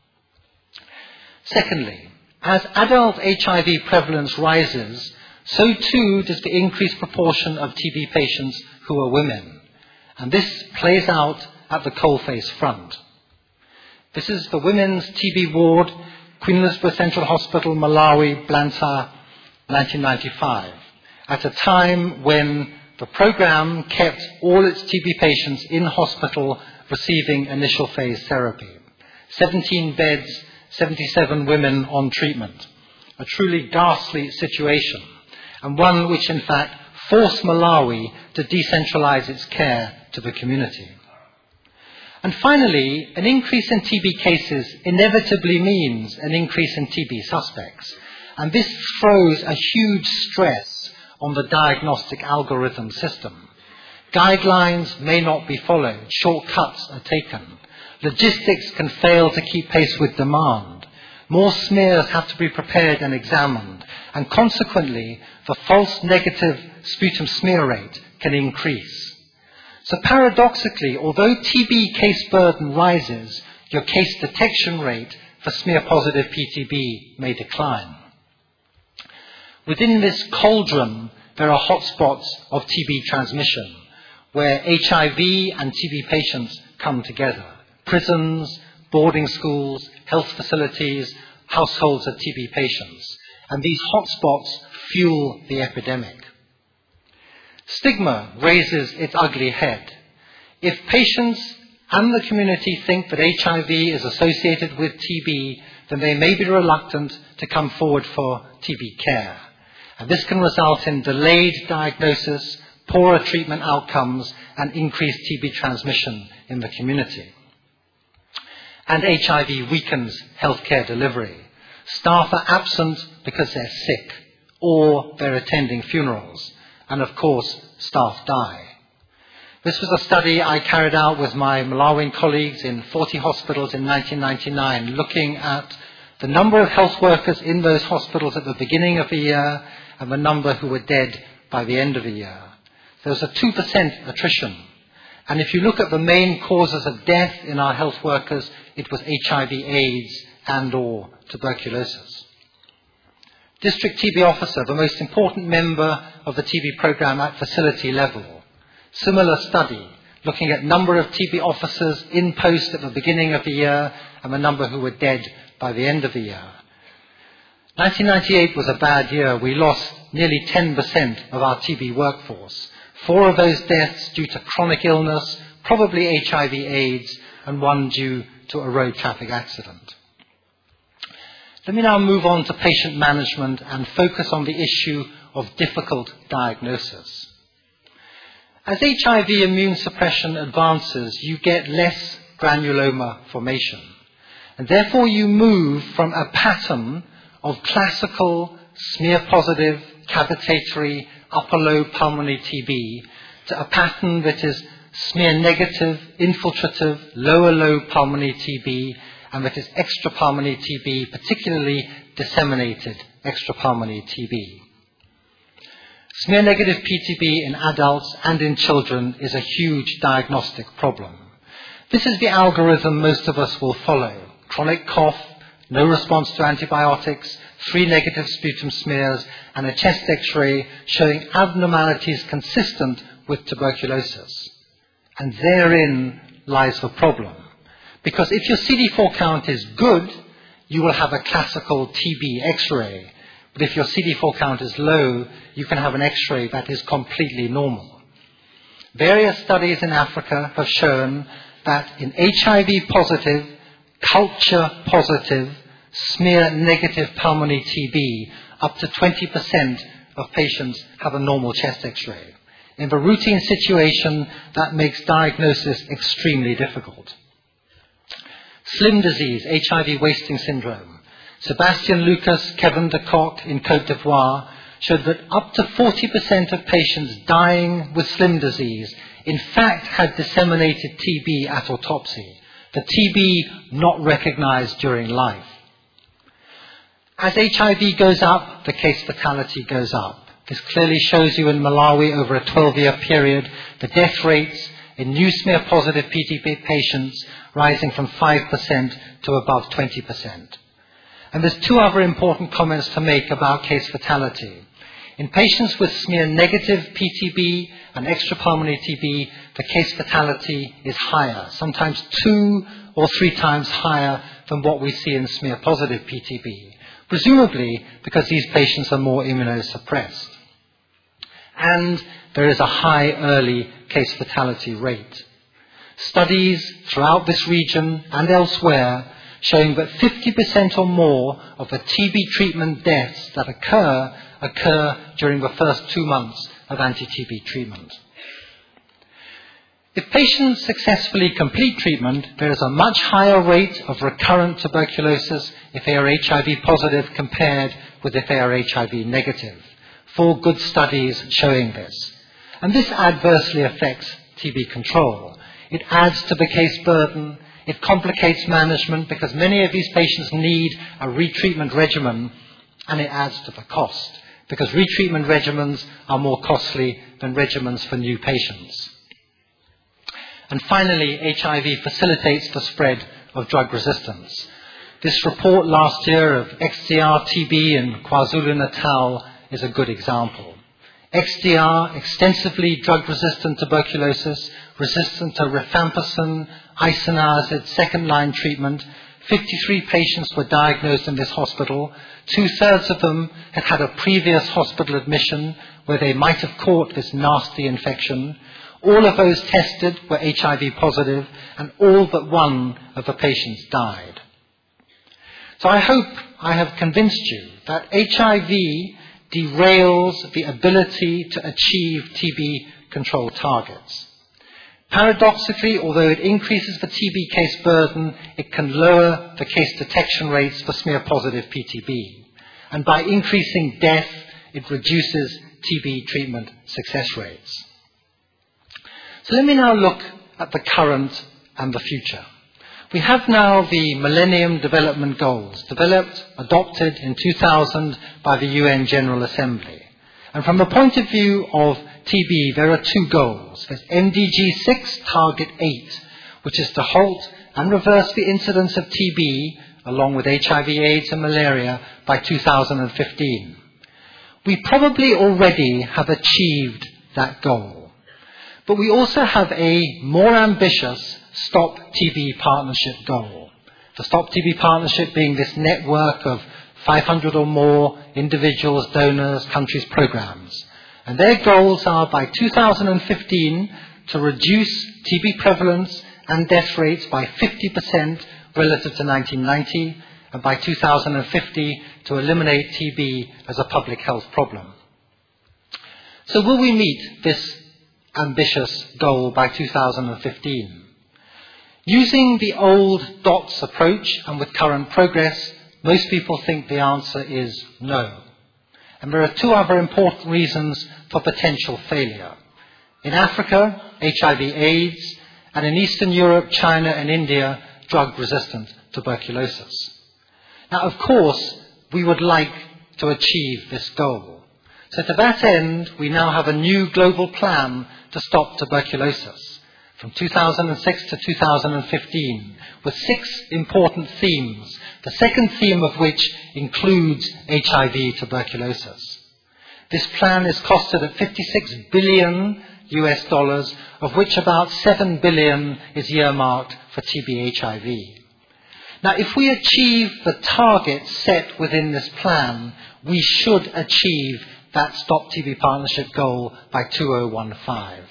Secondly, as adult H I V prevalence rises, so too does the increased proportion of T B patients who are women. And this plays out at the coalface front. This is the women's T B ward, Queen Elizabeth Central Hospital, Malawi, Blantyre, nineteen ninety-five, at a time when the program kept all its T B patients in hospital receiving initial phase therapy. seventeen beds, seventy-seven women on treatment. A truly ghastly situation, and one which in fact forced Malawi to decentralize its care to the community. And finally, an increase in T B cases inevitably means an increase in T B suspects. And this throws a huge stress on the diagnostic algorithm system. Guidelines may not be followed. Shortcuts are taken. Logistics can fail to keep pace with demand. More smears have to be prepared and examined. And consequently, the false negative sputum smear rate can increase. So paradoxically, although T B case burden rises, your case detection rate for smear-positive P T B may decline. Within this cauldron, there are hotspots of T B transmission, where H I V and T B patients come together. Prisons, boarding schools, health facilities, households of T B patients. And these hotspots fuel the epidemic. Stigma raises its ugly head. If patients and the community think that H I V is associated with T B, then they may be reluctant to come forward for T B care. And this can result in delayed diagnosis, poorer treatment outcomes, and increased T B transmission in the community. And H I V weakens healthcare delivery. Staff are absent because they're sick or they're attending funerals. And of course, staff die. This was a study I carried out with my Malawian colleagues in forty hospitals in nineteen ninety-nine, looking at the number of health workers in those hospitals at the beginning of the year and the number who were dead by the end of the year. There was a two percent attrition. And if you look at the main causes of death in our health workers, it was H I V AIDS and or tuberculosis. District T B officer, the most important member of the T B program at facility level. Similar study, looking at number of T B officers in post at the beginning of the year and the number who were dead by the end of the year. nineteen ninety-eight was a bad year. We lost nearly ten percent of our T B workforce. Four of those deaths due to chronic illness, probably H I V AIDS, and one due to a road traffic accident. Let me now move on to patient management and focus on the issue of difficult diagnosis. As H I V immune suppression advances, you get less granuloma formation. And therefore you move from a pattern of classical smear-positive, cavitatory, upper-lobe pulmonary T B to a pattern that is smear-negative, infiltrative, lower-lobe pulmonary T B, and that is extrapulmonary T B, particularly disseminated extrapulmonary T B. Smear-negative P T B in adults and in children is a huge diagnostic problem. This is the algorithm most of us will follow. Chronic cough, no response to antibiotics, three negative sputum smears, and a chest X-ray showing abnormalities consistent with tuberculosis. And therein lies the problem. Because if your C D four count is good, you will have a classical T B X-ray. But if your C D four count is low, you can have an X-ray that is completely normal. Various studies in Africa have shown that in H I V positive, culture positive, smear negative pulmonary T B, up to twenty percent of patients have a normal chest X-ray. In the routine situation, that makes diagnosis extremely difficult. Slim disease, H I V wasting syndrome. Sebastian Lucas, Kevin de Kock in Côte d'Ivoire showed that up to forty percent of patients dying with slim disease in fact had disseminated T B at autopsy, the T B not recognized during life. As H I V goes up, the case fatality goes up. This clearly shows you in Malawi over a twelve-year period the death rates in new smear-positive P T B patients rising from five percent to above twenty percent. And there's two other important comments to make about case fatality. In patients with smear-negative P T B and extrapulmonary T B, the case fatality is higher, sometimes two or three times higher than what we see in smear-positive P T B, presumably because these patients are more immunosuppressed. And there is a high early case fatality rate. Studies throughout this region and elsewhere showing that fifty percent or more of the T B treatment deaths that occur occur during the first two months of anti-T B treatment. If patients successfully complete treatment, there is a much higher rate of recurrent tuberculosis if they are H I V positive compared with if they are H I V negative. Four good studies showing this. And this adversely affects T B control. It adds to the case burden. It complicates management because many of these patients need a retreatment regimen, and it adds to the cost because retreatment regimens are more costly than regimens for new patients. And finally, H I V facilitates the spread of drug resistance. This report last year of X D R T B in KwaZulu-Natal is a good example. X D R, extensively drug-resistant tuberculosis, resistant to rifampicin, isoniazid, second-line treatment. fifty-three patients were diagnosed in this hospital. Two-thirds of them had had a previous hospital admission where they might have caught this nasty infection. All of those tested were H I V positive, and all but one of the patients died. So I hope I have convinced you that H I V derails the ability to achieve T B control targets. Paradoxically, although it increases the T B case burden, it can lower the case detection rates for smear-positive P T B. And by increasing death, it reduces T B treatment success rates. So let me now look at the current and the future. We have now the Millennium Development Goals, developed, adopted in two thousand by the U N General Assembly. And from the point of view of T B, there are two goals. There's M D G six, Target eight, which is to halt and reverse the incidence of T B, along with H I V, AIDS and malaria, by two thousand fifteen. We probably already have achieved that goal. But we also have a more ambitious Stop T B Partnership goal. The Stop T B Partnership being this network of five hundred or more individuals, donors, countries, programs. And their goals are by two thousand fifteen to reduce T B prevalence and death rates by fifty percent relative to nineteen ninety, and by two thousand fifty to eliminate T B as a public health problem. So will we meet this ambitious goal by two thousand fifteen? Using the old DOTS approach and with current progress, most people think the answer is no. And there are two other important reasons for potential failure. In Africa, H I V AIDS, and in Eastern Europe, China and India, drug-resistant tuberculosis. Now, of course, we would like to achieve this goal. So to that end, we now have a new global plan to stop tuberculosis from two thousand six to two thousand fifteen, with six important themes, the second theme of which includes H I V tuberculosis. This plan is costed at fifty-six billion U S dollars, of which about seven billion is earmarked for T B H I V. Now, if we achieve the target set within this plan, we should achieve that Stop T B Partnership goal by two thousand fifteen.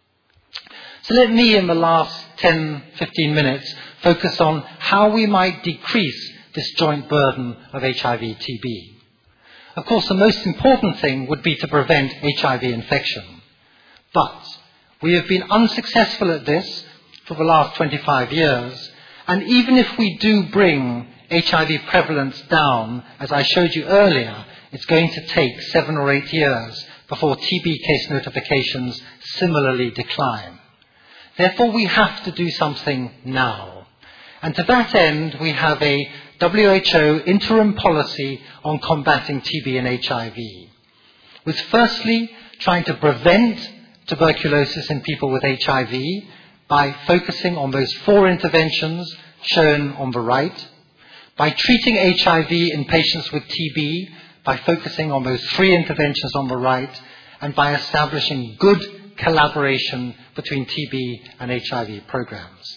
So let me, in the last ten, fifteen minutes, focus on how we might decrease this joint burden of H I V T B. Of course, the most important thing would be to prevent H I V infection. But we have been unsuccessful at this for the last twenty-five years, and even if we do bring H I V prevalence down, as I showed you earlier, it's going to take seven or eight years before T B case notifications similarly decline. Therefore, we have to do something now. And to that end, we have a W H O interim policy on combating T B and H I V, with firstly trying to prevent tuberculosis in people with H I V by focusing on those four interventions shown on the right, by treating H I V in patients with T B by focusing on those three interventions on the right, and by establishing good collaboration between T B and H I V programs.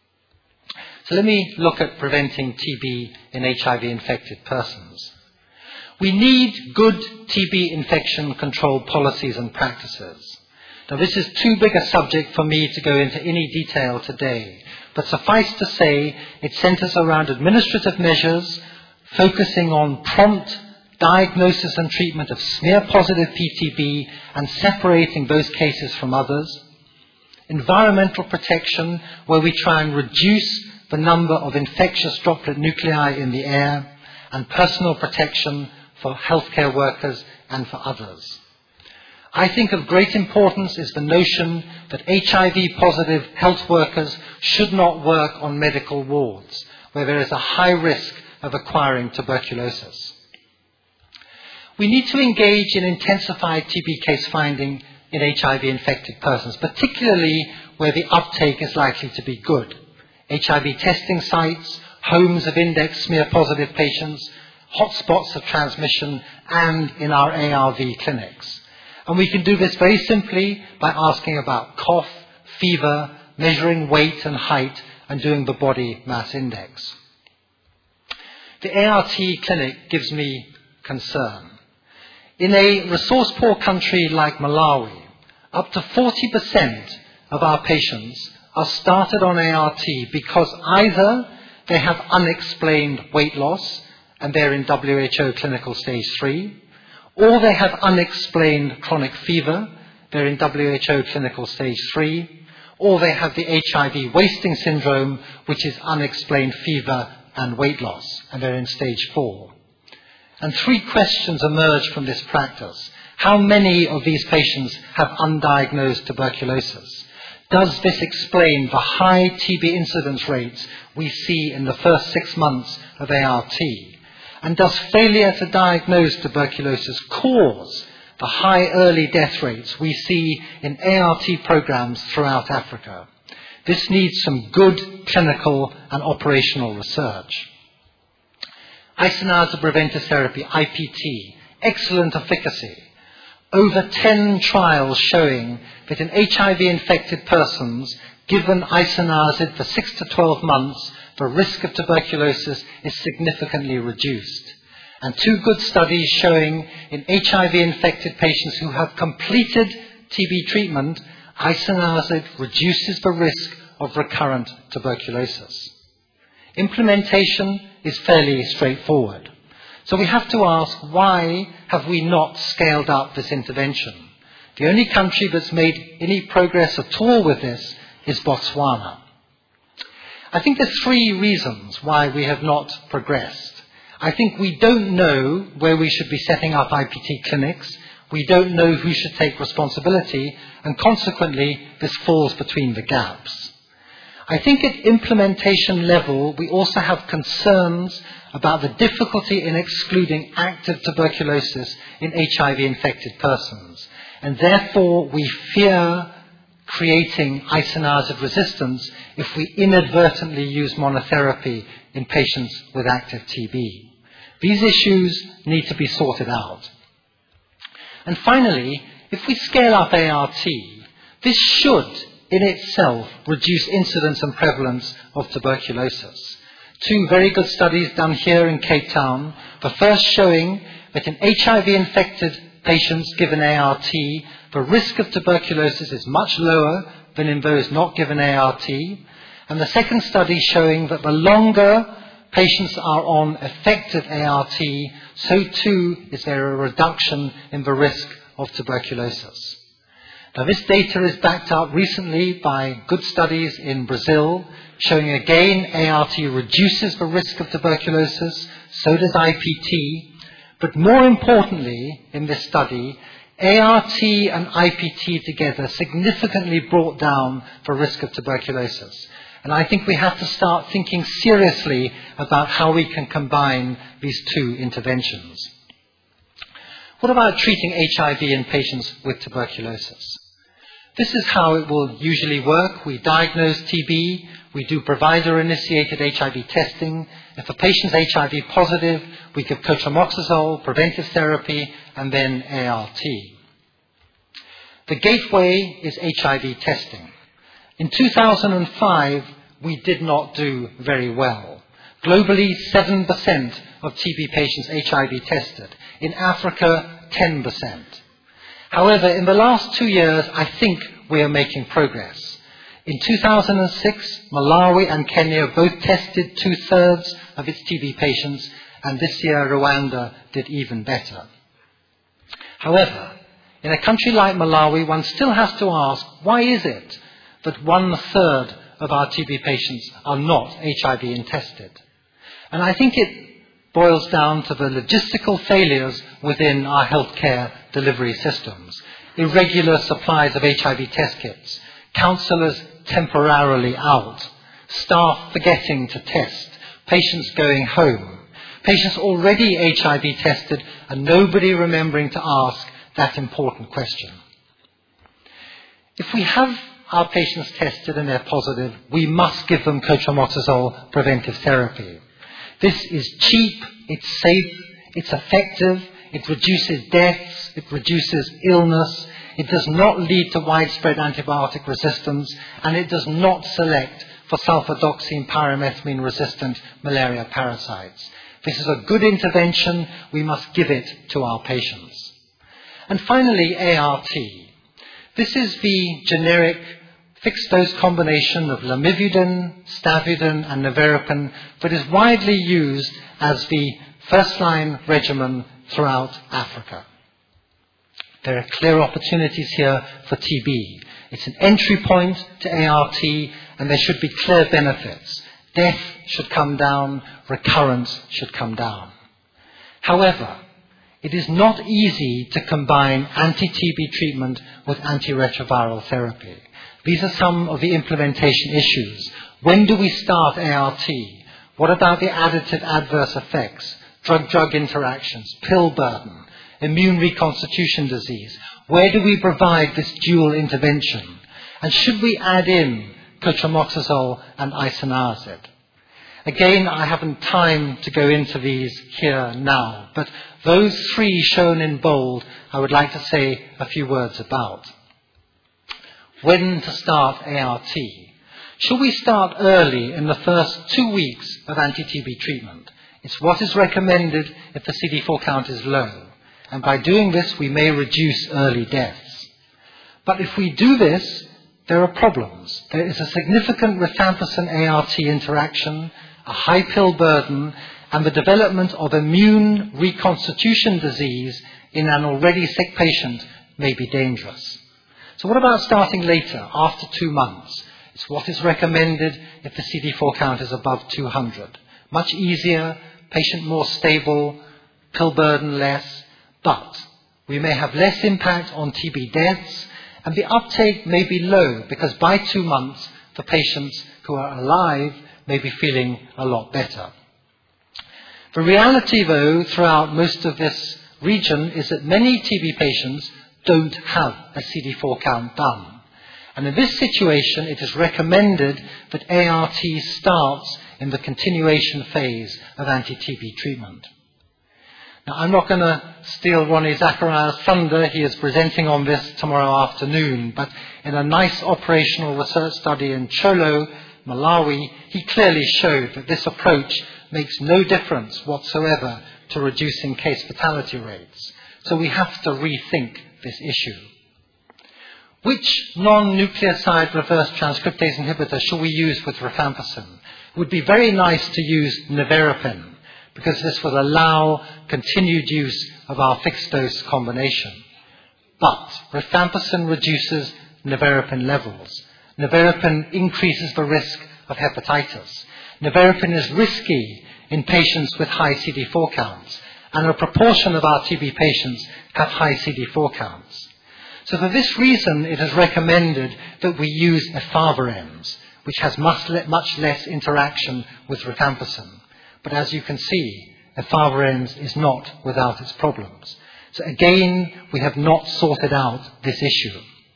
So let me look at preventing T B in H I V-infected persons. We need good T B infection control policies and practices. Now, this is too big a subject for me to go into any detail today, but suffice to say, it centers around administrative measures, focusing on prompt diagnosis and treatment of smear-positive P T B and separating those cases from others. Environmental protection, where we try and reduce the number of infectious droplet nuclei in the air, and personal protection for healthcare workers and for others. I think of great importance is the notion that H I V-positive health workers should not work on medical wards, where there is a high risk of acquiring tuberculosis. We need to engage in intensified T B case finding in H I V-infected persons, particularly where the uptake is likely to be good. H I V testing sites, homes of index smear-positive patients, hotspots of transmission, and in our A R V clinics. And we can do this very simply by asking about cough, fever, measuring weight and height, and doing the body mass index. The A R T clinic gives me concern. In a resource-poor country like Malawi, up to forty percent of our patients are started on A R T because either they have unexplained weight loss and they're in W H O clinical stage three, or they have unexplained chronic fever, they're in W H O clinical stage three, or they have the H I V wasting syndrome, which is unexplained fever and weight loss, and they're in stage four. And three questions emerge from this practice. How many of these patients have undiagnosed tuberculosis? Does this explain the high T B incidence rates we see in the first six months of A R T? And does failure to diagnose tuberculosis cause the high early death rates we see in A R T programs throughout Africa? This needs some good clinical and operational research. Isoniazid preventive therapy, I P T, excellent efficacy. Over ten trials showing that in H I V-infected persons given isoniazid for six to twelve months, the risk of tuberculosis is significantly reduced. And two good studies showing in H I V-infected patients who have completed T B treatment, isoniazid reduces the risk of recurrent tuberculosis. Implementation is fairly straightforward. So we have to ask, why have we not scaled up this intervention? The only country that's made any progress at all with this is Botswana. I think there's three reasons why we have not progressed. I think we don't know where we should be setting up I P T clinics. We don't know who should take responsibility, and consequently, this falls between the gaps. I think at implementation level, we also have concerns about the difficulty in excluding active tuberculosis in H I V-infected persons. And therefore, we fear creating isoniazid resistance if we inadvertently use monotherapy in patients with active T B. These issues need to be sorted out. And finally, if we scale up A R T, this should in itself reduce incidence and prevalence of tuberculosis. Two very good studies done here in Cape Town. The first showing that in H I V-infected patients given A R T, the risk of tuberculosis is much lower than in those not given A R T. And the second study showing that the longer patients are on effective A R T, so too is there a reduction in the risk of tuberculosis. Now, this data is backed up recently by good studies in Brazil, showing again A R T reduces the risk of tuberculosis, so does I P T. But more importantly, in this study, A R T and I P T together significantly brought down the risk of tuberculosis. And I think we have to start thinking seriously about how we can combine these two interventions. What about treating H I V in patients with tuberculosis? This is how it will usually work. We diagnose T B, we do provider-initiated H I V testing. If a patient's H I V positive, we give cotrimoxazole, preventive therapy, and then A R T. The gateway is H I V testing. In two thousand five, we did not do very well. Globally, seven percent of T B patients H I V tested. In Africa, ten percent. However, in the last two years, I think we are making progress. In two thousand six, Malawi and Kenya both tested two-thirds of its T B patients, and this year Rwanda did even better. However, in a country like Malawi, one still has to ask, why is it that one-third of our T B patients are not H I V tested? And I think it boils down to the logistical failures within our healthcare delivery systems. Irregular supplies of H I V test kits, counsellors temporarily out, staff forgetting to test, patients going home, patients already H I V tested and nobody remembering to ask that important question. If we have our patients tested and they're positive, we must give them cotrimoxazole preventive therapy. This is cheap, it's safe, it's effective, it reduces deaths, it reduces illness, it does not lead to widespread antibiotic resistance, and it does not select for sulfadoxine pyrimethamine resistant malaria parasites. This is a good intervention, we must give it to our patients. And finally, A R T. This is the generic fixed-dose combination of lamivudine, stavudine, and nevirapine that is widely used as the first-line regimen throughout Africa. There are clear opportunities here for T B. It's an entry point to A R T, and there should be clear benefits. Death should come down, recurrence should come down. However, it is not easy to combine anti-T B treatment with antiretroviral therapy. These are some of the implementation issues. When do we start A R T? What about the additive adverse effects, drug-drug interactions, pill burden, immune reconstitution disease? Where do we provide this dual intervention? And should we add in cotrimoxazole and isoniazid? Again, I haven't time to go into these here now, but those three shown in bold I would like to say a few words about. When to start A R T? Should we start early in the first two weeks of anti-T B treatment? It's what is recommended if the C D four count is low, and by doing this we may reduce early deaths. But if we do this, there are problems. There is a significant rifampicin A R T interaction, a high pill burden, and the development of immune reconstitution disease in an already sick patient may be dangerous. So what about starting later, after two months? It's what is recommended if the C D four count is above two hundred. Much easier, patient more stable, pill burden less, but we may have less impact on T B deaths, and the uptake may be low because by two months the patients who are alive may be feeling a lot better. The reality, though, throughout most of this region is that many T B patients don't have a C D four count done. And in this situation, it is recommended that A R T starts in the continuation phase of anti-T B treatment. Now, I'm not going to steal Ronnie Zachariah's thunder. He is presenting on this tomorrow afternoon. But in a nice operational research study in Cholo, Malawi, he clearly showed that this approach makes no difference whatsoever to reducing case fatality rates. So we have to rethink this issue. Which non-nucleoside reverse transcriptase inhibitor shall we use with rifampicin? It would be very nice to use nevirapine, because this would allow continued use of our fixed-dose combination. But rifampicin reduces nevirapine levels. Nevirapine increases the risk of hepatitis. Nevirapine is risky in patients with high C D four counts, and a proportion of our T B patients have high C D four counts. So for this reason, it is recommended that we use efavirenz, which has much, le- much less interaction with rifampicin. But as you can see, efavirenz is not without its problems. So again, we have not sorted out this issue.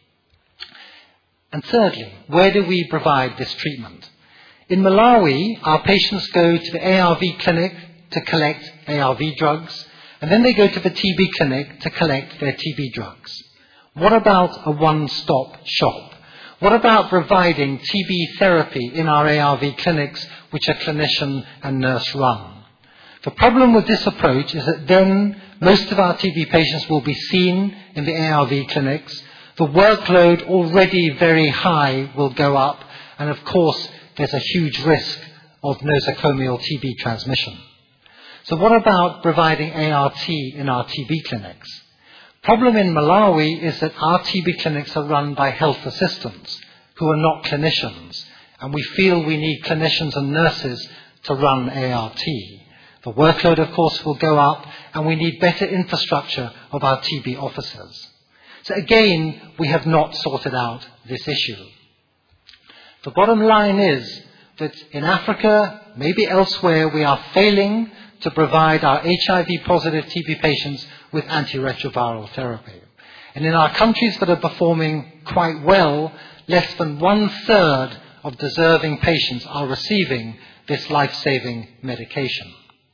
And thirdly, where do we provide this treatment? In Malawi, our patients go to the A R V clinic to collect A R V drugs, and then they go to the T B clinic to collect their T B drugs. What about a one-stop shop? What about providing T B therapy in our A R V clinics, which are clinician and nurse run? The problem with this approach is that then most of our T B patients will be seen in the A R V clinics. The workload, already very high, will go up, and of course there's a huge risk of nosocomial T B transmission. So what about providing A R T in our T B clinics? Problem in Malawi is that our T B clinics are run by health assistants who are not clinicians, and we feel we need clinicians and nurses to run A R T. The workload, of course, will go up, and we need better infrastructure of our T B offices. So again, we have not sorted out this issue. The bottom line is that in Africa, maybe elsewhere, we are failing to provide our H I V-positive T B patients with antiretroviral therapy. And in our countries that are performing quite well, less than one-third of deserving patients are receiving this life-saving medication.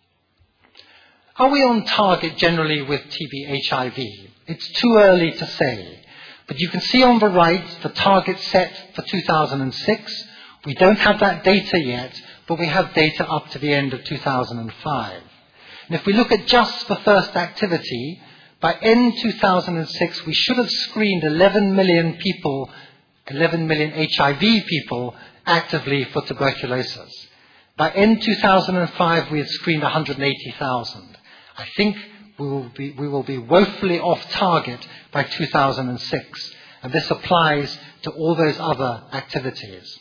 Are we on target generally with T B H I V? It's too early to say. But you can see on the right the target set for two thousand six. We don't have that data yet, but we have data up to the end of two thousand five. And if we look at just the first activity, by end two thousand six, we should have screened eleven million people, eleven million H I V people actively for tuberculosis. By end two thousand five, we had screened one hundred eighty thousand. I think we will be, we will be woefully off target by two thousand six. And this applies to all those other activities.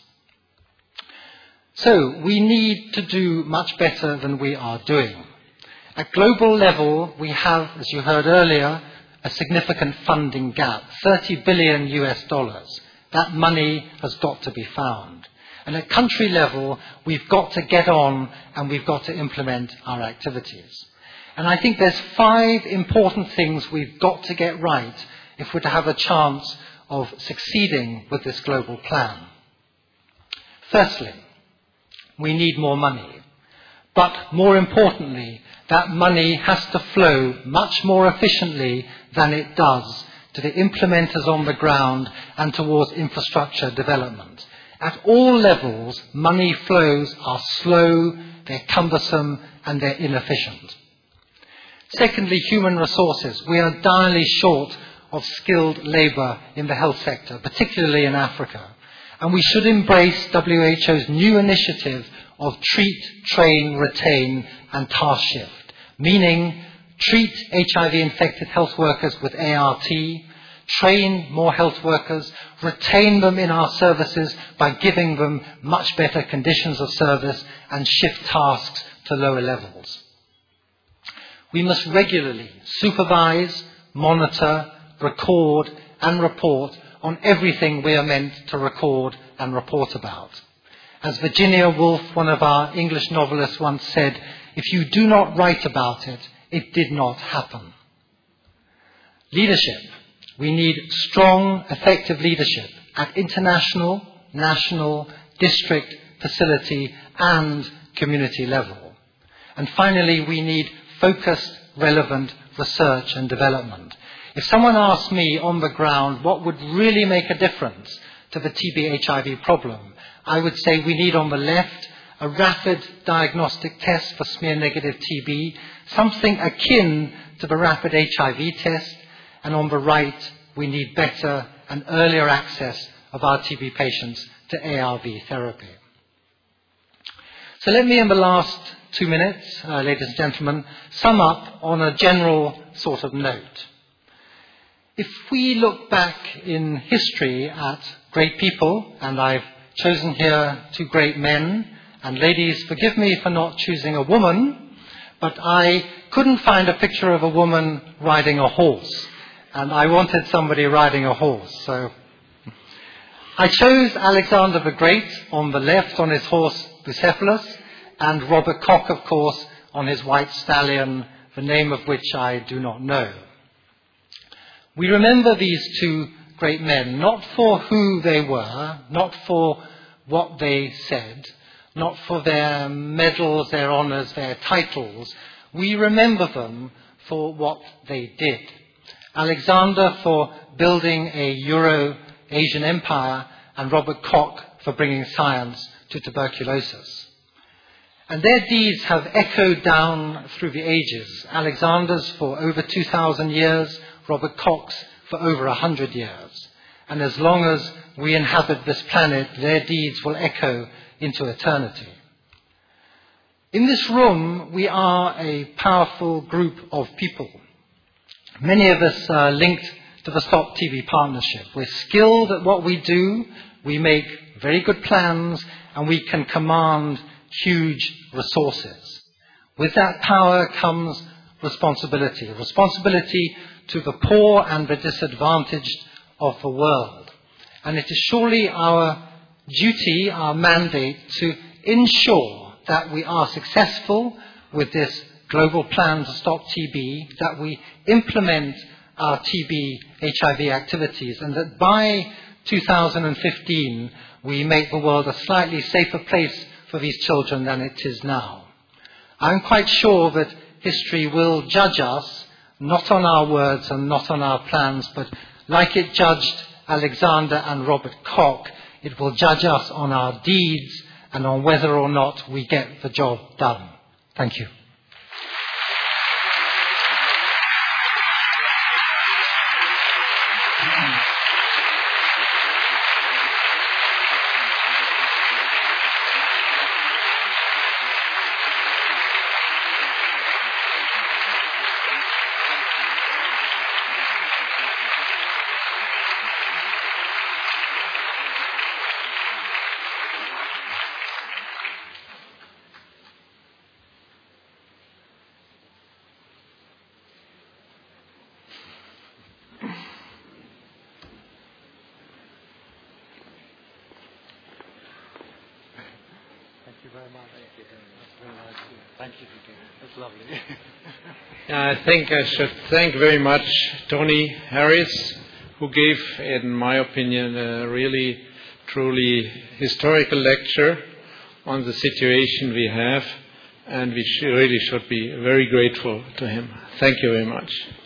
So we need to do much better than we are doing. At global level, we have, as you heard earlier, a significant funding gap, thirty billion U S dollars. That money has got to be found. And at country level, we've got to get on and we've got to implement our activities. And I think there's five important things we've got to get right if we're to have a chance of succeeding with this global plan. Firstly, we need more money. But more importantly, that money has to flow much more efficiently than it does to the implementers on the ground and towards infrastructure development. At all levels, money flows are slow, they're cumbersome, and they're inefficient. Secondly, human resources. We are direly short of skilled labour in the health sector, particularly in Africa. And we should embrace W H O's new initiative of treat, train, retain, and task shift, meaning treat H I V-infected health workers with A R T, train more health workers, retain them in our services by giving them much better conditions of service, and shift tasks to lower levels. We must regularly supervise, monitor, record, and report on everything we are meant to record and report about. As Virginia Woolf, one of our English novelists, once said, if you do not write about it, it did not happen. Leadership. We need strong, effective leadership at international, national, district, facility, and community level. And finally, we need focused, relevant research and development. If someone asked me on the ground what would really make a difference to the T B H I V problem, I would say we need on the left a rapid diagnostic test for smear-negative T B, something akin to the rapid H I V test, and on the right we need better and earlier access of our T B patients to A R V therapy. So let me in the last two minutes, uh, ladies and gentlemen, sum up on a general sort of note. If we look back in history at great people, and I've chosen here two great men, and ladies, forgive me for not choosing a woman, but I couldn't find a picture of a woman riding a horse, and I wanted somebody riding a horse, so I chose Alexander the Great on the left on his horse Bucephalus, and Robert Koch, of course, on his white stallion, the name of which I do not know. We remember these two great men not for who they were, not for what they said, not for their medals, their honours, their titles. We remember them for what they did. Alexander for building a Euro-Asian empire, and Robert Koch for bringing science to tuberculosis. And their deeds have echoed down through the ages. Alexander's for over two thousand years, Robert Koch's for over one hundred years. And as long as we inhabit this planet, their deeds will echo into eternity. In this room, we are a powerful group of people. Many of us are linked to the Stop T B Partnership. We're skilled at what we do, we make very good plans, and we can command huge resources. With that power comes responsibility. Responsibility to the poor and the disadvantaged of the world. And it is surely our duty, our mandate, to ensure that we are successful with this global plan to stop T B, that we implement our T B H I V activities, and that by two thousand fifteen we make the world a slightly safer place for these children than it is now. I'm quite sure that history will judge us, not on our words and not on our plans, but like it judged Alexander and Robert Koch, it will judge us on our deeds and on whether or not we get the job done. Thank you. you very much. That's very nice of you. Thank you. That's lovely. I think I should thank very much Tony Harris, who gave, in my opinion, a really, truly historical lecture on the situation we have, and we sh- really should be very grateful to him. Thank you very much.